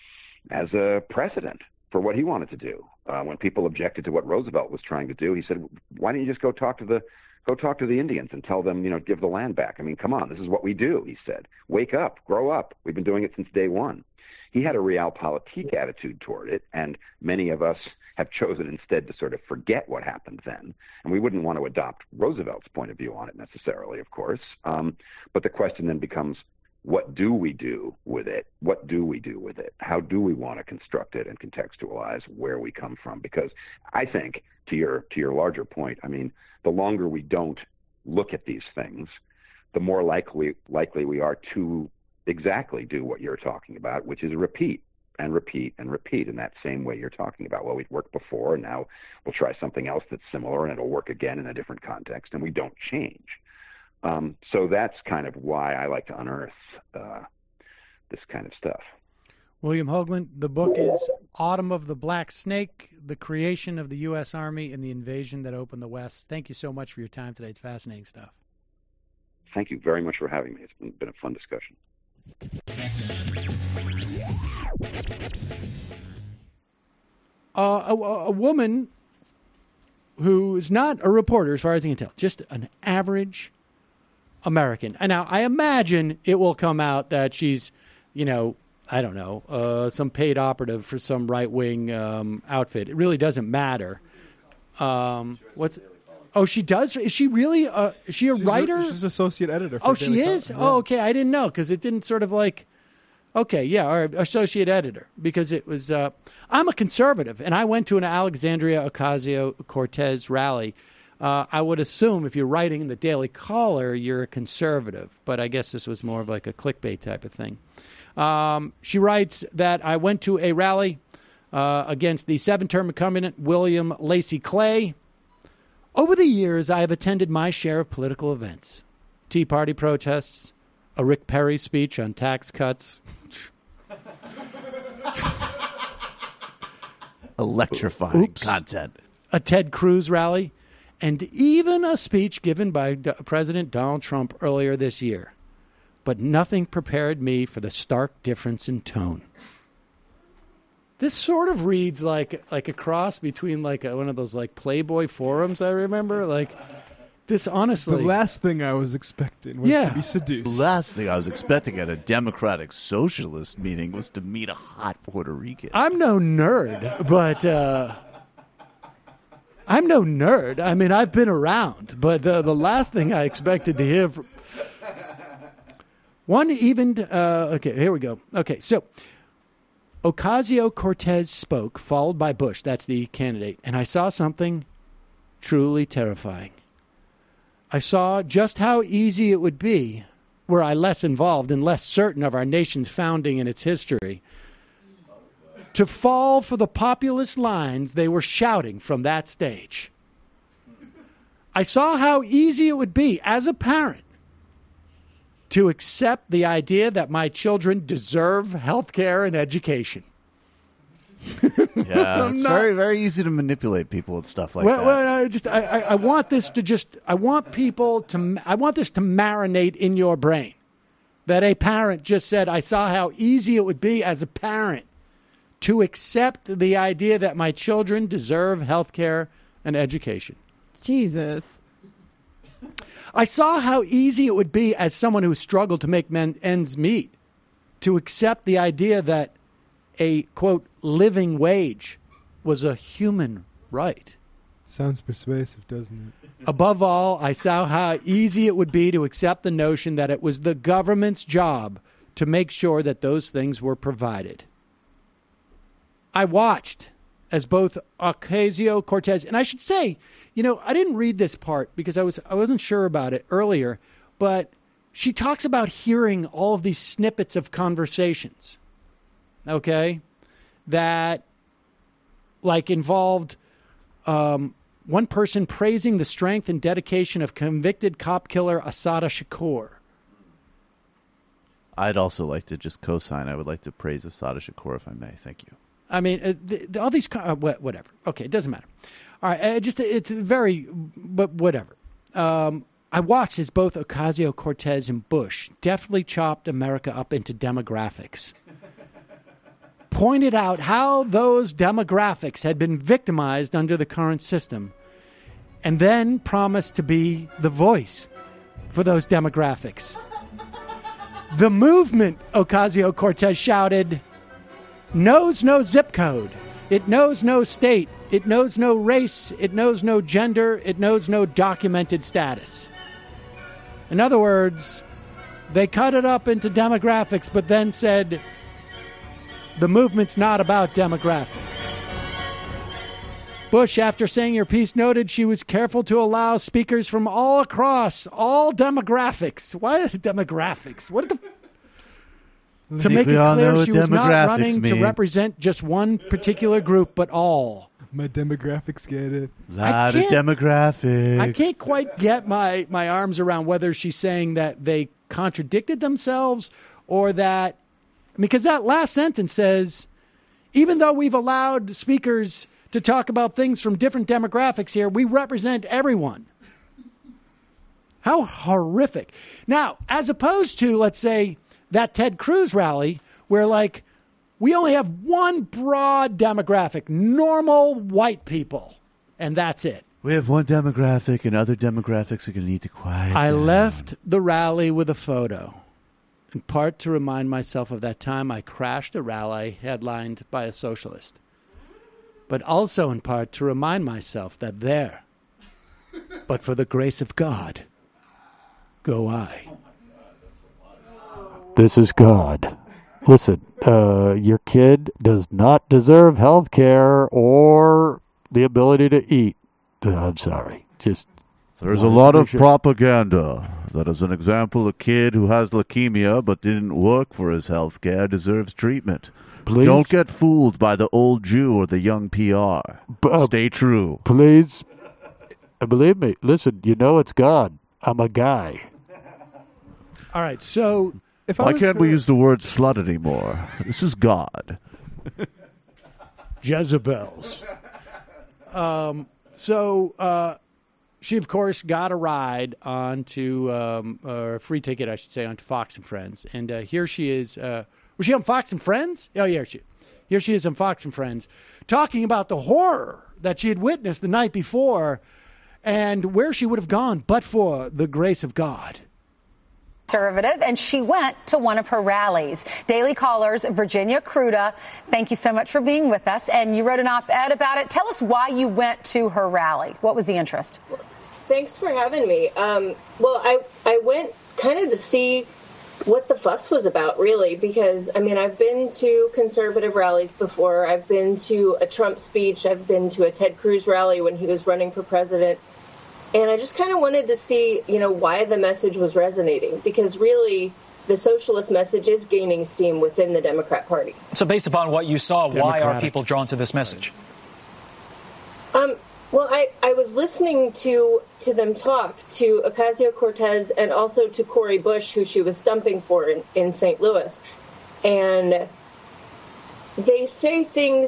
a precedent for what he wanted to do. When people objected to what Roosevelt was trying to do, he said, "Why don't you just go talk to the Indians and tell them, give the land back? I mean, come on, this is what we do." He said, "Wake up, grow up. We've been doing it since day one." He had a realpolitik attitude toward it, and many of us have chosen instead to sort of forget what happened then. And we wouldn't want to adopt Roosevelt's point of view on it necessarily, of course. But the question then becomes, what do we do with it? What do we do with it? How do we want to construct it and contextualize where we come from? Because I think, to your larger point, I mean, the longer we don't look at these things, the more likely we are to exactly do what you're talking about, which is repeat and repeat and repeat in that same way you're talking about. Well, we've worked before, and now we'll try something else that's similar, and it'll work again in a different context, and we don't change. So that's kind of why I like to unearth this kind of stuff. William Hoagland, the book is Autumn of the Black Snake, The Creation of the U.S. Army and the Invasion That Opened the West. Thank you so much for your time today. It's fascinating stuff. Thank you very much for having me. It's been a fun discussion. A woman who is not a reporter, as far as I can tell, just an average American. And now I imagine it will come out that she's, I don't know, some paid operative for some right-wing outfit. It really doesn't matter. Oh, she does? Is she really? Is she a writer? She's associate editor. For she is? Yeah. Oh, okay. I didn't know, because it didn't sort of like, okay, yeah, or associate editor, because it was, I'm a conservative, and I went to an Alexandria Ocasio-Cortez rally. I would assume if you're writing in the Daily Caller, you're a conservative, but I guess this was more of like a clickbait type of thing. She writes that I went to a rally against the seven-term incumbent William Lacey Clay. Over the years, I have attended my share of political events. Tea Party protests, a Rick Perry speech on tax cuts. Electrifying content. A Ted Cruz rally, and even a speech given by President Donald Trump earlier this year. But nothing prepared me for the stark difference in tone. This sort of reads like a cross between one of those Playboy forums I remember. This honestly. The last thing I was expecting was to be seduced. The last thing I was expecting at a Democratic Socialist meeting was to meet a hot Puerto Rican. I'm no nerd, but I mean, I've been around, but the last thing I expected to hear from one even. Okay, here we go. Okay, so Ocasio-Cortez spoke, followed by Bush. That's the candidate. And I saw something truly terrifying. I saw just how easy it would be, were I less involved and less certain of our nation's founding and its history, to fall for the populist lines they were shouting from that stage. I saw how easy it would be, as a parent, to accept the idea that my children deserve health care and education. Yeah, it's very, very easy to manipulate people and stuff like that. I want this to I want this to marinate in your brain. That a parent just said, I saw how easy it would be as a parent to accept the idea that my children deserve health care and education. Jesus. I saw how easy it would be as someone who struggled to make ends meet to accept the idea that a, quote, living wage was a human right. Sounds persuasive, doesn't it? Above all, I saw how easy it would be to accept the notion that it was the government's job to make sure that those things were provided. I watched as both Ocasio-Cortez, and I should say, I didn't read this part because I wasn't sure about it earlier, but she talks about hearing all of these snippets of conversations, okay, that involved one person praising the strength and dedication of convicted cop killer Assata Shakur. I'd also like to just co-sign. I would like to praise Assata Shakur, if I may. Thank you. I mean, all these, whatever. Okay, it doesn't matter. All right, it's very, but whatever. I watched as both Ocasio-Cortez and Bush deftly chopped America up into demographics. Pointed out how those demographics had been victimized under the current system, and then promised to be the voice for those demographics. The movement, Ocasio-Cortez shouted, knows no zip code. It knows no state. It knows no race. It knows no gender. It knows no documented status. In other words, they cut it up into demographics, but then said, the movement's not about demographics. Bush, after saying her piece, noted she was careful to allow speakers from all across, all demographics. Why demographics? What the... To make it clear, she was not running to represent just one particular group, but all. My demographics get it. Lot of demographics. I can't quite get my arms around whether she's saying that they contradicted themselves or that... Because that last sentence says, even though we've allowed speakers to talk about things from different demographics here, we represent everyone. How horrific. Now, as opposed to, let's say, that Ted Cruz rally where, we only have one broad demographic, normal white people, and that's it. We have one demographic, and other demographics are going to need to quiet I down. left the rally with a photo, in part to remind myself of that time I crashed a rally headlined by a socialist, but also in part to remind myself that there, but for the grace of God, go I. This is God. Listen, your kid does not deserve health care or the ability to eat. I'm sorry. There's a lot of propaganda that, as an example, a kid who has leukemia but didn't work for his health care deserves treatment. Please? Don't get fooled by the old Jew or the young PR. Stay true. Please. Believe me. Listen, it's God. I'm a guy. All right, so... Why can't we use the word slut anymore? This is God. Jezebels. She, of course, got a ride onto, or a free ticket, I should say, onto Fox and Friends. And here she is. Was she on Fox and Friends? Oh, yeah, here she is on Fox and Friends, talking about the horror that she had witnessed the night before and where she would have gone but for the grace of God. Conservative, and she went to one of her rallies. Daily Caller's Virginia Kruta, thank you so much for being with us. And you wrote an op-ed about it. Tell us why you went to her rally. What was the interest? Thanks for having me. I went kind of to see what the fuss was about, really, because, I've been to conservative rallies before. I've been to a Trump speech. I've been to a Ted Cruz rally when he was running for president. And I just kind of wanted to see, why the message was resonating, because really the socialist message is gaining steam within the Democrat Party. So based upon what you saw, why are people drawn to this message? I was listening to them talk, to Ocasio-Cortez and also to Cori Bush, who she was stumping for in St. Louis. And they say things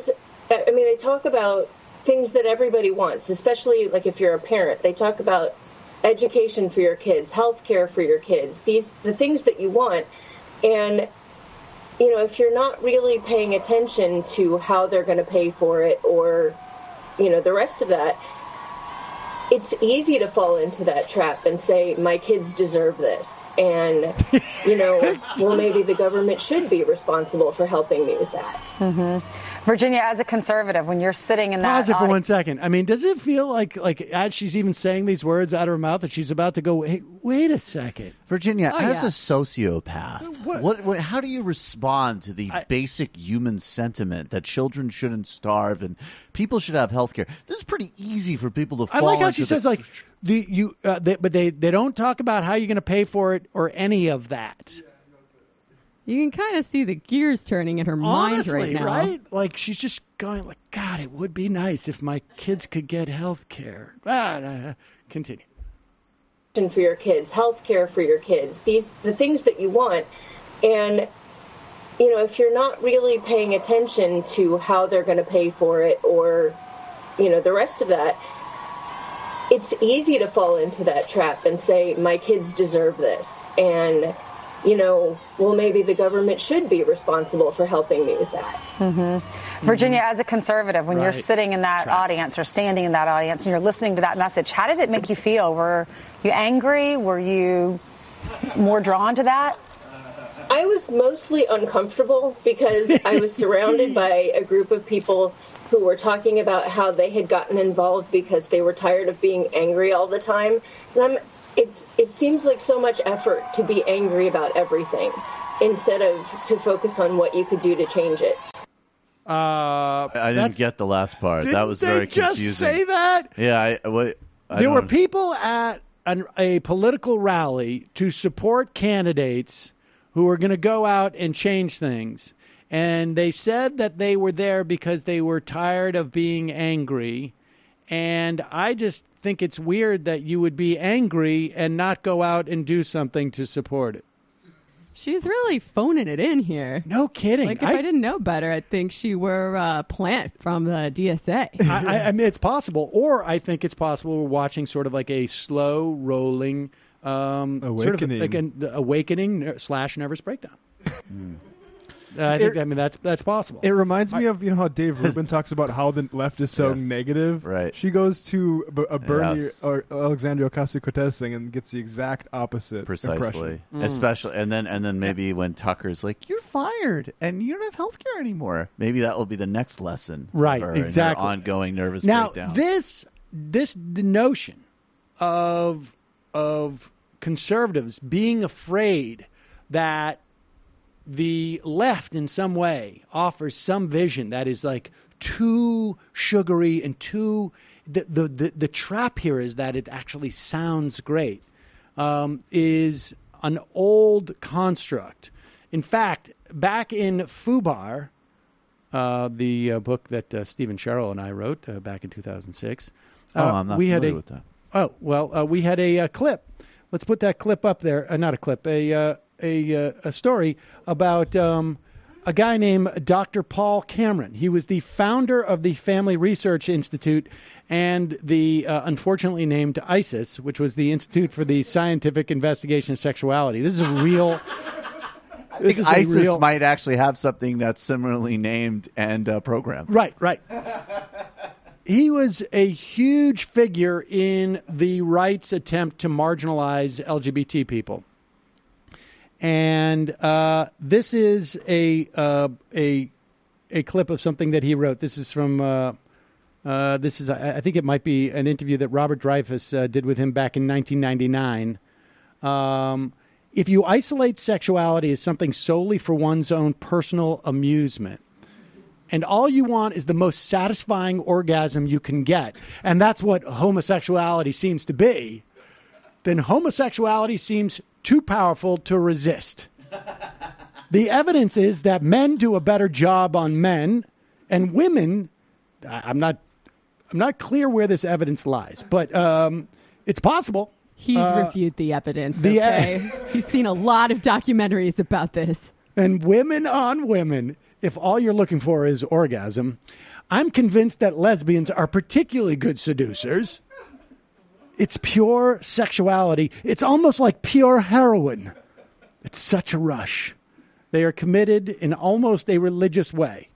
I mean, they talk about things that everybody wants, especially like if you're a parent. They talk about education for your kids, health care for your kids, the things that you want. And, you know, if you're not really paying attention to how they're going to pay for it or, you know, the rest of that, it's easy to fall into that trap and say, my kids deserve this. And, you know, well, maybe the government should be responsible for helping me with that. Mm-hmm. Virginia, as a conservative, when you're sitting in that... Pause it for 1 second. I mean, does it feel like as she's even saying these words out of her mouth that she's about to go, hey, wait a second. Virginia, as a sociopath, how do you respond to the basic human sentiment that children shouldn't starve and people should have health care? This is pretty easy for people to fall into. I like how she says, like, but they don't talk about how you're going to pay for it or any of that. You can kind of see the gears turning in her mind right now. Right? Like, she's just going like, God, it would be nice if my kids could get health care. Continue. For your kids, health care for your kids, the things that you want. And, you know, if you're not really paying attention to how they're going to pay for it or, you know, the rest of that, it's easy to fall into that trap and say, my kids deserve this. And, you know, well, maybe the government should be responsible for helping me with that. Mm-hmm. Virginia, as a conservative, when you're sitting in that audience or standing in that audience and you're listening to that message, how did it make you feel? Were you angry? Were you more drawn to that? I was mostly uncomfortable because I was surrounded by a group of people who were talking about how they had gotten involved because they were tired of being angry all the time. And it seems like so much effort to be angry about everything instead of to focus on what you could do to change it. I didn't get the last part. That was very confusing. Just say that? Yeah, there were people at a political rally to support candidates who were going to go out and change things. And they said that they were there because they were tired of being angry. And I just think it's weird that you would be angry and not go out and do something to support it. She's really phoning it in here. No kidding. Like, if I didn't know better, I'd think she were a plant from the DSA. I mean, it's possible. Or I think it's possible we're watching sort of like a slow rolling awakening. Sort of like an awakening / nervous breakdown. I think that's possible. It reminds me of how Dave Rubin talks about how the left is so negative. Right. She goes to a Bernie or Alexandria Ocasio-Cortez thing and gets the exact opposite impression. Especially, and then maybe when Tucker's like, "You're fired and you don't have health care anymore." Maybe that will be the next lesson. Right. For exactly. In her ongoing nervous now, breakdown. This notion of conservatives being afraid that the left in some way offers some vision that is like too sugary and too the trap here is that it actually sounds great, is an old construct. In fact, back in FUBAR, the book that Stephen Sherrill and I wrote back in 2006, I'm not familiar with that. Oh, well, we had a clip. Let's put that clip up there. Not a clip, a story about a guy named Dr. Paul Cameron. He was the founder of the Family Research Institute and the unfortunately named ISIS, which was the Institute for the Scientific Investigation of Sexuality. This is a real... ISIS might actually have something that's similarly named and programmed. Right. He was a huge figure in the right's attempt to marginalize LGBT people. And this is a clip of something that he wrote. This is from I think it might be an interview that Robert Dreyfuss did with him back in 1999. If you isolate sexuality as something solely for one's own personal amusement, and all you want is the most satisfying orgasm you can get, and that's what homosexuality seems to be, then homosexuality seems too powerful to resist. The evidence is that men do a better job on men, and women, I'm not clear where this evidence lies, but it's possible. He's reviewed the evidence, okay? He's seen a lot of documentaries about this. And women on women, if all you're looking for is orgasm, I'm convinced that lesbians are particularly good seducers. It's pure sexuality. It's almost like pure heroin. It's such a rush. They are committed in almost a religious way.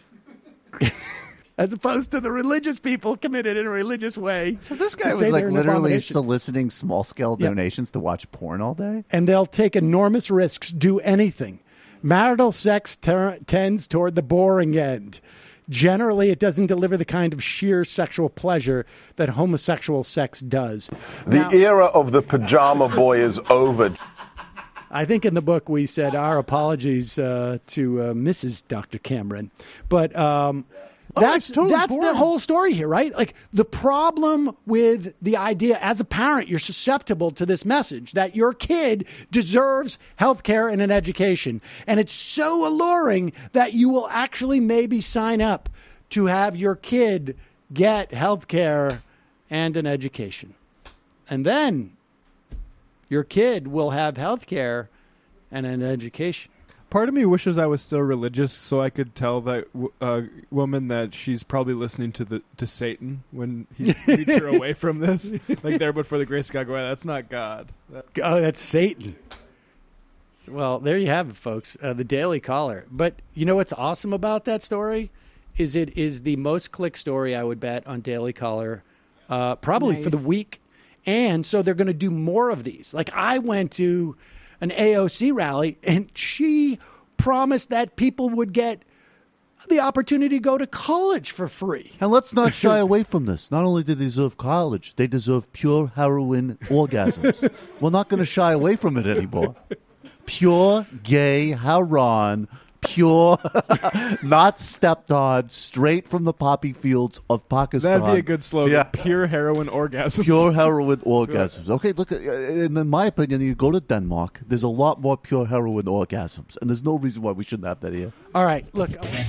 As opposed to the religious people committed in a religious way. So this guy was like literally soliciting small-scale donations to watch porn all day? And they'll take enormous risks, do anything. Marital sex tends toward the boring end. Generally, it doesn't deliver the kind of sheer sexual pleasure that homosexual sex does. The era of the pajama boy is over. I think in the book we said our apologies to Mrs. Dr. Cameron. But that's the whole story here, right? Like, the problem with the idea, as a parent, you're susceptible to this message that your kid deserves health care and an education. And it's so alluring that you will actually maybe sign up to have your kid get health care and an education. And then your kid will have health care and an education. Part of me wishes I was still religious so I could tell that woman that she's probably listening to Satan when he leads her away from this. Like, there but for the grace of God, go away. That's not God. Oh, that's Satan. Well, there you have it, folks. The Daily Caller. But you know what's awesome about that story? Is it is the most clicked story, I would bet, on Daily Caller, probably for the week. And so they're going to do more of these. Like, I went to an AOC rally, and she promised that people would get the opportunity to go to college for free. And let's not shy away from this. Not only do they deserve college, they deserve pure heroin orgasms. We're not going to shy away from it anymore. Pure gay heroin, pure, not stepped on, straight from the poppy fields of Pakistan. That'd be a good slogan. Yeah. Pure heroin orgasms. Pure heroin orgasms. Okay, look, in my opinion, you go to Denmark, there's a lot more pure heroin orgasms, and there's no reason why we shouldn't have that here. All right, look.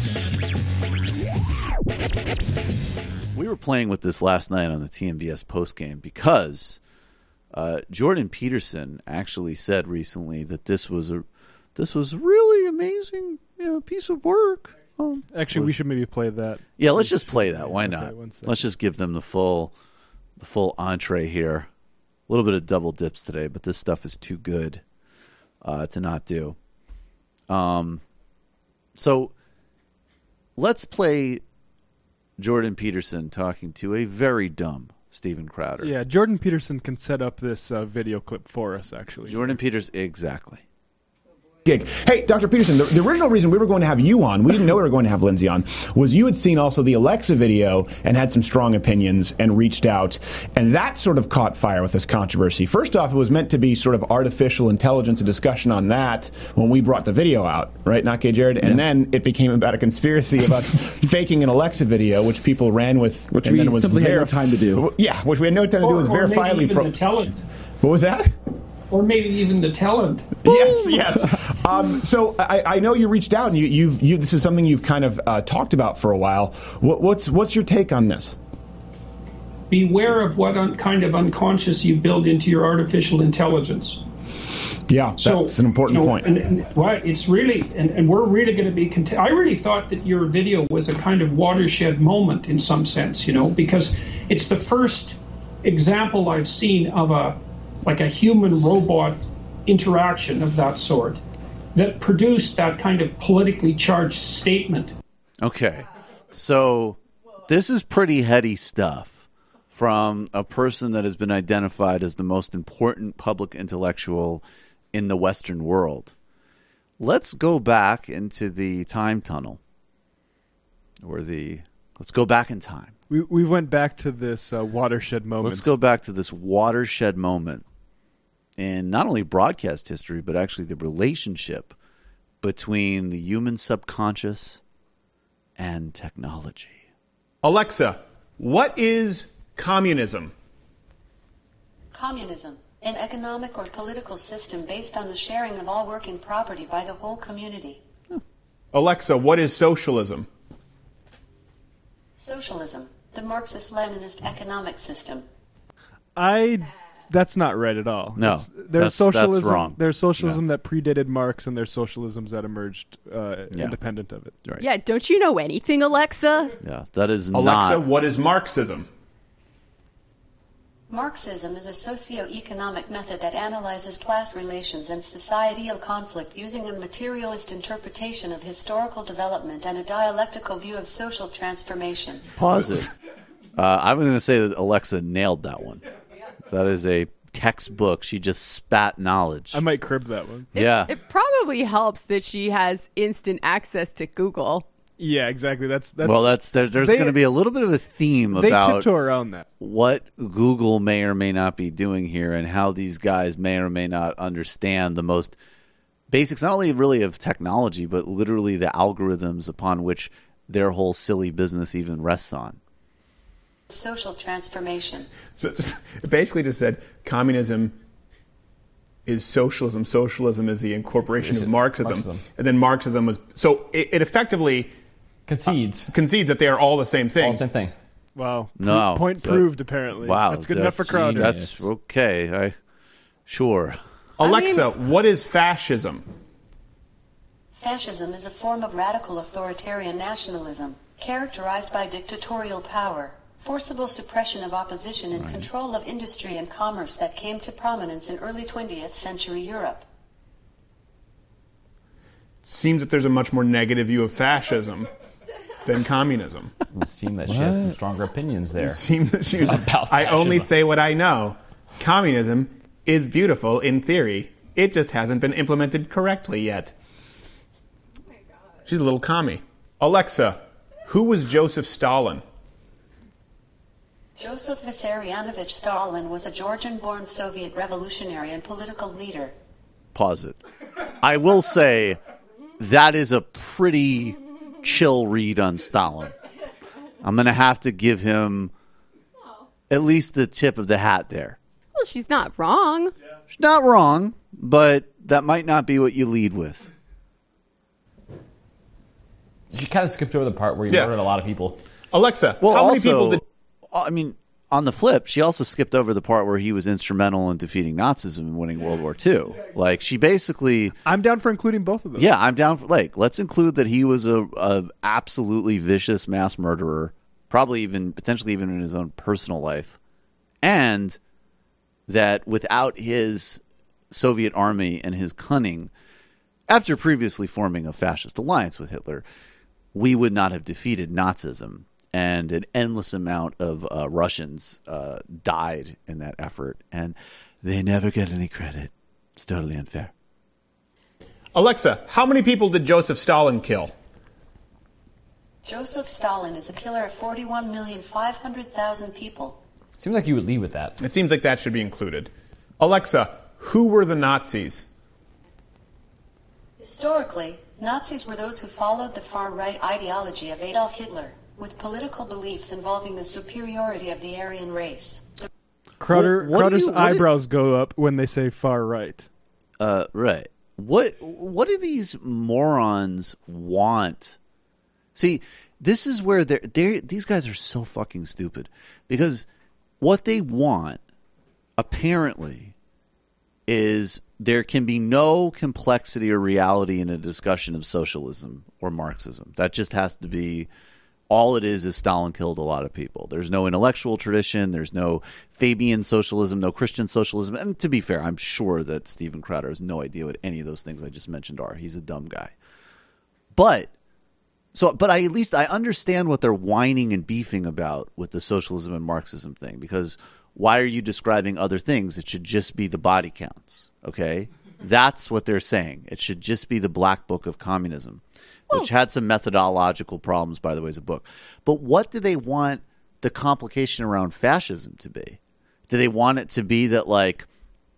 We were playing with this last night on the TMBS postgame because Jordan Peterson actually said recently that this was really amazing piece of work. Actually, we should maybe play that. Yeah, let's just play that. Why not? Let's just give them the full entree here. A little bit of double dips today, but this stuff is too good to not do. So let's play Jordan Peterson talking to a very dumb Steven Crowder. Yeah, Jordan Peterson can set up this video clip for us, actually. Jordan Peterson, exactly. Gig. Hey, Dr. Peterson, the original reason we were going to have you on, we didn't know we were going to have Lindsay on, was you had seen also the Alexa video and had some strong opinions and reached out, and that sort of caught fire with this controversy. First off, it was meant to be sort of artificial intelligence, a discussion on that when we brought the video out, right, not gay Jared? And then it became about a conspiracy about faking an Alexa video, which people ran with. Which we simply had no time to do. Yeah, which we had no time to do. It was verifiably from the talent. What was that? Or maybe even the talent. Yes. So I know you reached out and you this is something you've kind of talked about for a while. What's your take on this? Beware of what kind of unconscious you build into your artificial intelligence. Yeah, that's an important point. And it's really, and we're really going to be. I really thought that your video was a kind of watershed moment in some sense, because it's the first example I've seen of a human-robot interaction of that sort that produced that kind of politically charged statement. Okay, so this is pretty heady stuff from a person that has been identified as the most important public intellectual in the Western world. Let's go back into the time tunnel, let's go back in time. We went back to this watershed moment. Let's go back to this watershed moment in not only broadcast history, but actually the relationship between the human subconscious and technology. Alexa, what is communism? Communism, an economic or political system based on the sharing of all working property by the whole community. Alexa, what is socialism? Socialism, the Marxist-Leninist economic system. I That's not right at all. No, there's socialism. That's wrong. There's socialism that predated Marx, and there's socialisms that emerged independent of it. Right. Yeah, don't you know anything, Alexa? Yeah, that is Alexa, not. what is Marxism? Marxism is a socio-economic method that analyzes class relations and societal conflict using a materialist interpretation of historical development and a dialectical view of social transformation. Pause it. I was going to say that Alexa nailed that one. That is a textbook. She just spat knowledge. I might crib that one. It probably helps that she has instant access to Google. Yeah, exactly. There's going to be a little bit of a theme they about tiptoe around that. What Google may or may not be doing here, and how these guys may or may not understand the most basics, not only really of technology, but literally the algorithms upon which their whole silly business even rests on. Social transformation. So it basically just said communism is socialism. Socialism is the incorporation of Marxism. And then Marxism was... So it effectively... Concedes that they are all the same thing. All the same thing. Wow. No. Point proved, apparently. Wow. That's good enough for Crowder. That's okay. Sure. Alexa, what is fascism? Fascism is a form of radical authoritarian nationalism, characterized by dictatorial power, forcible suppression of opposition, and control of industry and commerce that came to prominence in early 20th century Europe. It seems that there's a much more negative view of fascism than communism. It would seem that she has some stronger opinions there. It seems that she was about I only fascism. say what I know. Communism is beautiful in theory. It just hasn't been implemented correctly yet. She's a little commie. Alexa, who was Joseph Stalin? Joseph Vissarionovich Stalin was a Georgian-born Soviet revolutionary and political leader. Pause it. I will say that is a pretty chill read on Stalin. I'm going to have to give him at least the tip of the hat there. Well, she's not wrong. She's not wrong, but that might not be what you lead with. She kind of skipped over the part where you murdered a lot of people. Alexa, well, how many people did... I mean, on the flip, she also skipped over the part where he was instrumental in defeating Nazism and winning World War II. Like, she basically... I'm down for including both of those. Yeah, I'm down for... let's include that he was a absolutely vicious mass murderer, potentially even in his own personal life, and that without his Soviet army and his cunning, after previously forming a fascist alliance with Hitler, we would not have defeated Nazism. And an endless amount of Russians died in that effort, and they never get any credit. It's totally unfair. Alexa, how many people did Joseph Stalin kill? Joseph Stalin is a killer of 41,500,000 people. Seems like you would lead with that. It seems like that should be included. Alexa, who were the Nazis? Historically, Nazis were those who followed the far-right ideology of Adolf Hitler, with political beliefs involving the superiority of the Aryan race. Crowder's eyebrows go up when they say far right. Right. What do these morons want? See, this is where these guys are so fucking stupid, because what they want apparently is there can be no complexity or reality in a discussion of socialism or Marxism. That just has to be... All it is Stalin killed a lot of people. There's no intellectual tradition. There's no Fabian socialism, no Christian socialism. And to be fair, I'm sure that Steven Crowder has no idea what any of those things I just mentioned are. He's a dumb guy. But I understand what they're whining and beefing about with the socialism and Marxism thing, because why are you describing other things? It should just be the body counts, okay? That's what they're saying. It should just be the Black Book of Communism, which had some methodological problems, by the way, as a book. But what do they want the complication around fascism to be? Do they want it to be that, like,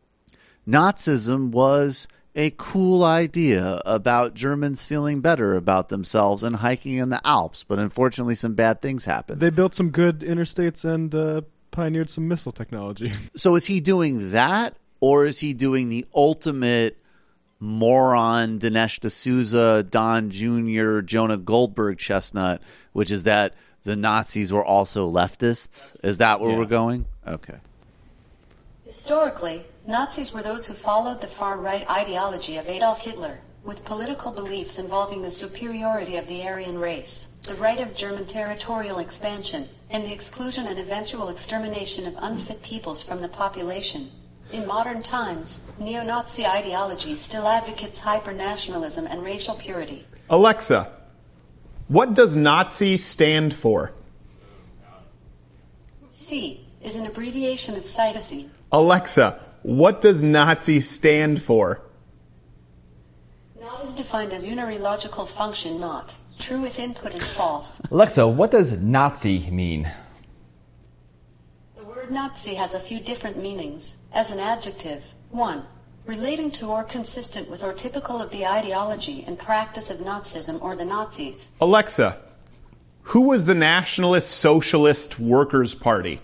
Nazism was a cool idea about Germans feeling better about themselves and hiking in the Alps, but unfortunately some bad things happened? They built some good interstates and pioneered some missile technology. So is he doing that, or is he doing the ultimate moron Dinesh D'Souza, Don Jr., Jonah Goldberg chestnut, which is that the Nazis were also leftists? Is that where we're going? Okay. Historically, Nazis were those who followed the far-right ideology of Adolf Hitler, with political beliefs involving the superiority of the Aryan race, the right of German territorial expansion, and the exclusion and eventual extermination of unfit peoples from the population. In modern times, neo-Nazi ideology still advocates hyper-nationalism and racial purity. Alexa, what does Nazi stand for? C is an abbreviation of cytosine. Alexa, what does Nazi stand for? Not is defined as unary logical function not. True if input is false. Alexa, what does Nazi mean? The word Nazi has a few different meanings. As an adjective, 1. Relating to or consistent with or typical of the ideology and practice of Nazism or the Nazis. Alexa, who was the Nationalist Socialist Workers' Party?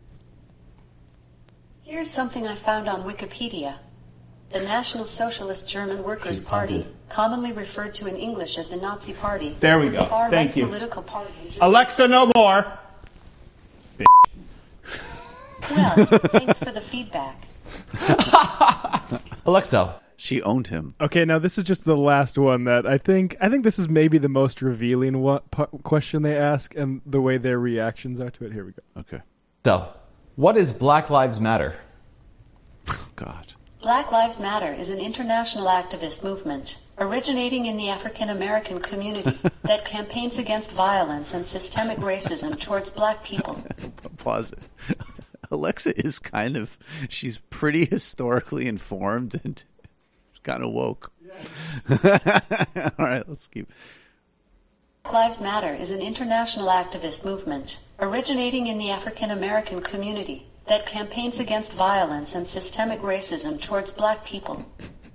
Here's something I found on Wikipedia. The National Socialist German Workers' Party, commonly referred to in English as the Nazi Party, there we was go. a far-right Thank you. political party. Alexa, no more. Well, thanks for the feedback. Alexa. She owned him. Okay, now this is just the last one that I think this is maybe the most revealing question they ask and the way their reactions are to it. Here we go. Okay. So, what is Black Lives Matter? God. Black Lives Matter is an international activist movement originating in the African American community that campaigns against violence and systemic racism towards black people. Pause it. Alexa is she's pretty historically informed and kind of woke. Yeah. All right, let's keep. Black Lives Matter is an international activist movement originating in the African American community that campaigns against violence and systemic racism towards black people.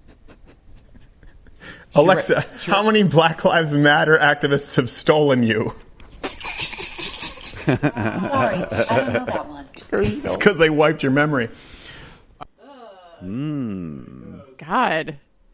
Alexa, how many Black Lives Matter activists have stolen you? Sorry, I don't know that one. It's because they wiped your memory. God.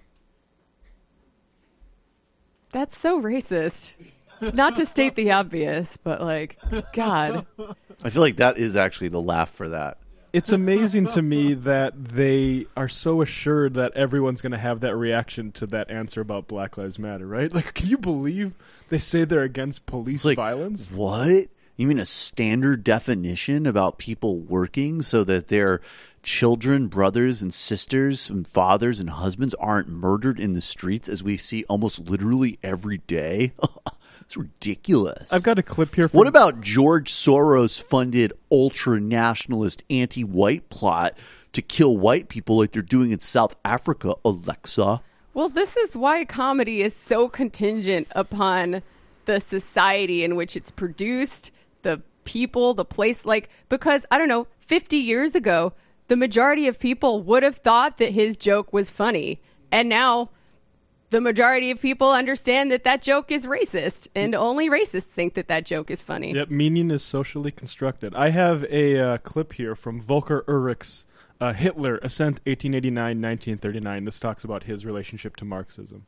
That's so racist. Not to state the obvious, but God. I feel like that is actually the laugh for that. It's amazing to me that they are so assured that everyone's going to have that reaction to that answer about Black Lives Matter, right? Can you believe they say they're against police violence? What? You mean a standard definition about people working so that their children, brothers and sisters and fathers and husbands aren't murdered in the streets as we see almost literally every day? It's ridiculous. I've got a clip here. What about George Soros-funded ultra-nationalist anti-white plot to kill white people like they're doing in South Africa, Alexa? Well, this is why comedy is so contingent upon the society in which it's produced, the people, the place. Because, I don't know, 50 years ago, the majority of people would have thought that his joke was funny. And now the majority of people understand that joke is racist, and only racists think that joke is funny. Yep, meaning is socially constructed. I have a clip here from Volker Ulrich's Hitler, Ascent, 1889-1939. This talks about his relationship to Marxism.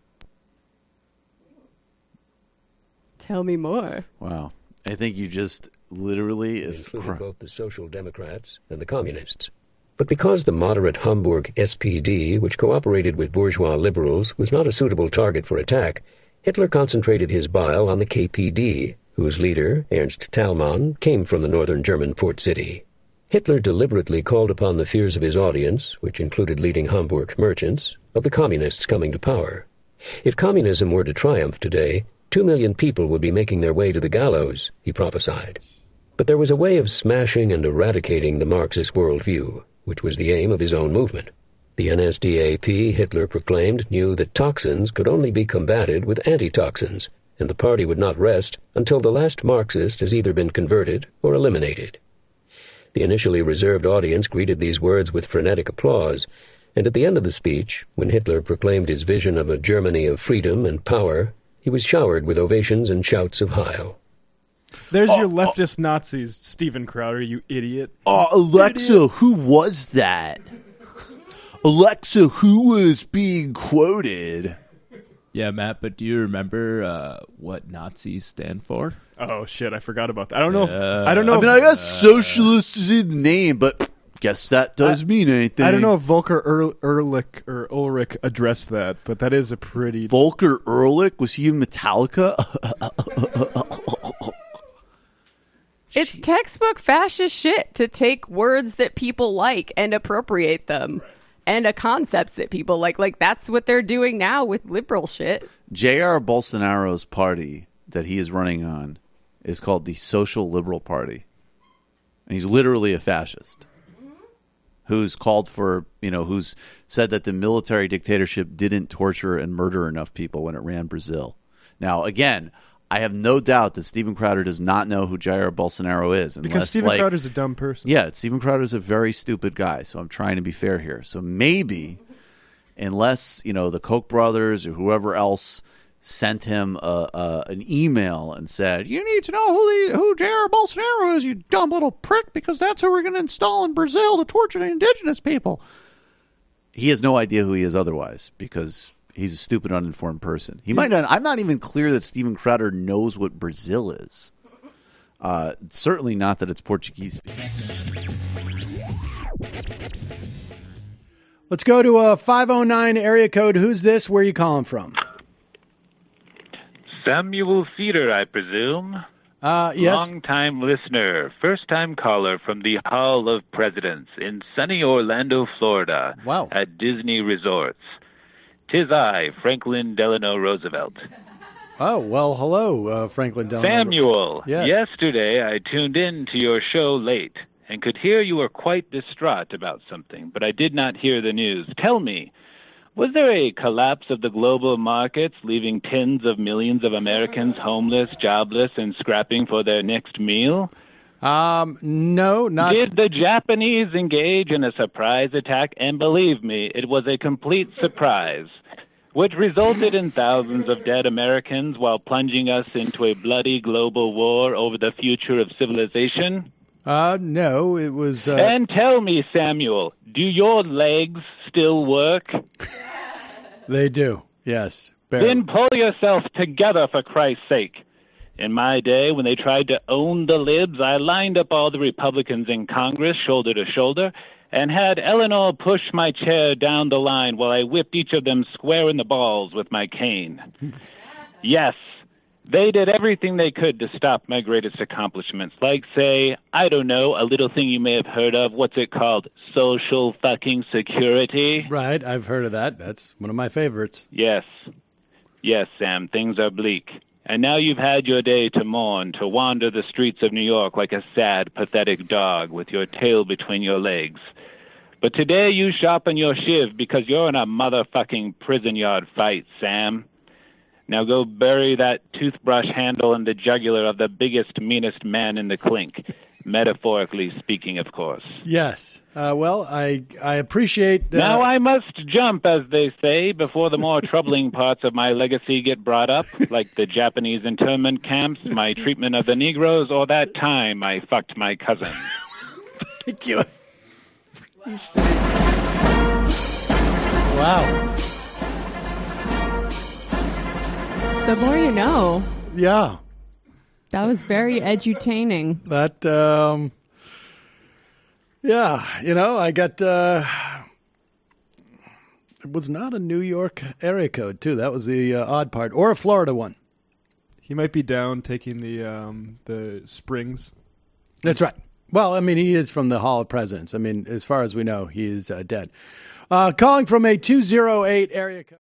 Tell me more. Wow. I think you just literally included both the Social Democrats and the Communists. But because the moderate Hamburg SPD, which cooperated with bourgeois liberals, was not a suitable target for attack, Hitler concentrated his bile on the KPD, whose leader, Ernst Thälmann, came from the northern German port city. Hitler deliberately called upon the fears of his audience, which included leading Hamburg merchants, of the communists coming to power. If communism were to triumph today, 2 million people would be making their way to the gallows, he prophesied. But there was a way of smashing and eradicating the Marxist worldview, which was the aim of his own movement. The NSDAP, Hitler proclaimed, knew that toxins could only be combated with antitoxins, and the party would not rest until the last Marxist has either been converted or eliminated. The initially reserved audience greeted these words with frenetic applause, and at the end of the speech, when Hitler proclaimed his vision of a Germany of freedom and power, he was showered with ovations and shouts of Heil. There's your leftist Nazis, Steven Crowder, you idiot. Alexa, idiot. Who was that? Alexa, who was being quoted? Yeah, Matt, but do you remember what Nazis stand for? Oh, shit, I forgot about that. I don't know. I mean, I guess socialist is in the name, but Guess that does mean anything. I don't know if Volker Ehrlich or Ulrich addressed that, but that is a pretty... Volker Ehrlich? Was he in Metallica? It's textbook fascist shit to take words that people like and appropriate them. And concepts that people like. Like, that's what they're doing now with liberal shit. Jair Bolsonaro's party that he is running on is called the Social Liberal Party. And he's literally a fascist who's called for, who's said that the military dictatorship didn't torture and murder enough people when it ran Brazil. Now, again, I have no doubt that Steven Crowder does not know who Jair Bolsonaro is. Because Steven Crowder's a dumb person. Yeah, Steven Crowder's a very stupid guy, so I'm trying to be fair here. So maybe, unless, the Koch brothers or whoever else sent him an email and said, you need to know who Jair Bolsonaro is, you dumb little prick, because that's who we're going to install in Brazil to torture the indigenous people. He has no idea who he is otherwise, because... he's a stupid, uninformed person. He might not. I'm not even clear that Steven Crowder knows what Brazil is. Certainly not that it's Portuguese. Let's go to a 509 area code. Who's this? Where are you calling from? Samuel Cedar, I presume. Yes. Long-time listener, first-time caller from the Hall of Presidents in sunny Orlando, Florida. Wow. At Disney Resorts. 'Tis I, Franklin Delano Roosevelt. Oh, well, hello, Franklin Delano. Samuel, yes. Yesterday I tuned in to your show late and could hear you were quite distraught about something, but I did not hear the news. Tell me, was there a collapse of the global markets, leaving tens of millions of Americans homeless, jobless, and scrapping for their next meal? No, not... Did the Japanese engage in a surprise attack? And believe me, it was a complete surprise, which resulted in thousands of dead Americans while plunging us into a bloody global war over the future of civilization? No, it was... And tell me, Samuel, do your legs still work? They do, yes. Barely. Then pull yourself together, for Christ's sake. In my day, when they tried to own the libs, I lined up all the Republicans in Congress shoulder to shoulder and had Eleanor push my chair down the line while I whipped each of them square in the balls with my cane. Yes, they did everything they could to stop my greatest accomplishments, like, say, I don't know, a little thing you may have heard of. What's it called? Social fucking security? Right, I've heard of that. That's one of my favorites. Yes. Yes, Sam, things are bleak. And now you've had your day to mourn, to wander the streets of New York like a sad, pathetic dog with your tail between your legs. But today you sharpen your shiv because you're in a motherfucking prison yard fight, Sam. Now go bury that toothbrush handle in the jugular of the biggest, meanest man in the clink. Metaphorically speaking, of course. Yes. Well, I appreciate that. Now I must jump, as they say, before the more troubling parts of my legacy get brought up, like the Japanese internment camps, my treatment of the Negroes, or that time I fucked my cousin. Thank you. Wow. The more you know. Yeah. That was very edutaining. That, yeah, I got, it was not a New York area code, too. That was the odd part. Or a Florida one. He might be down taking the Springs. That's right. Well, I mean, he is from the Hall of Presidents. I mean, as far as we know, he is dead. Calling from a 208 area code.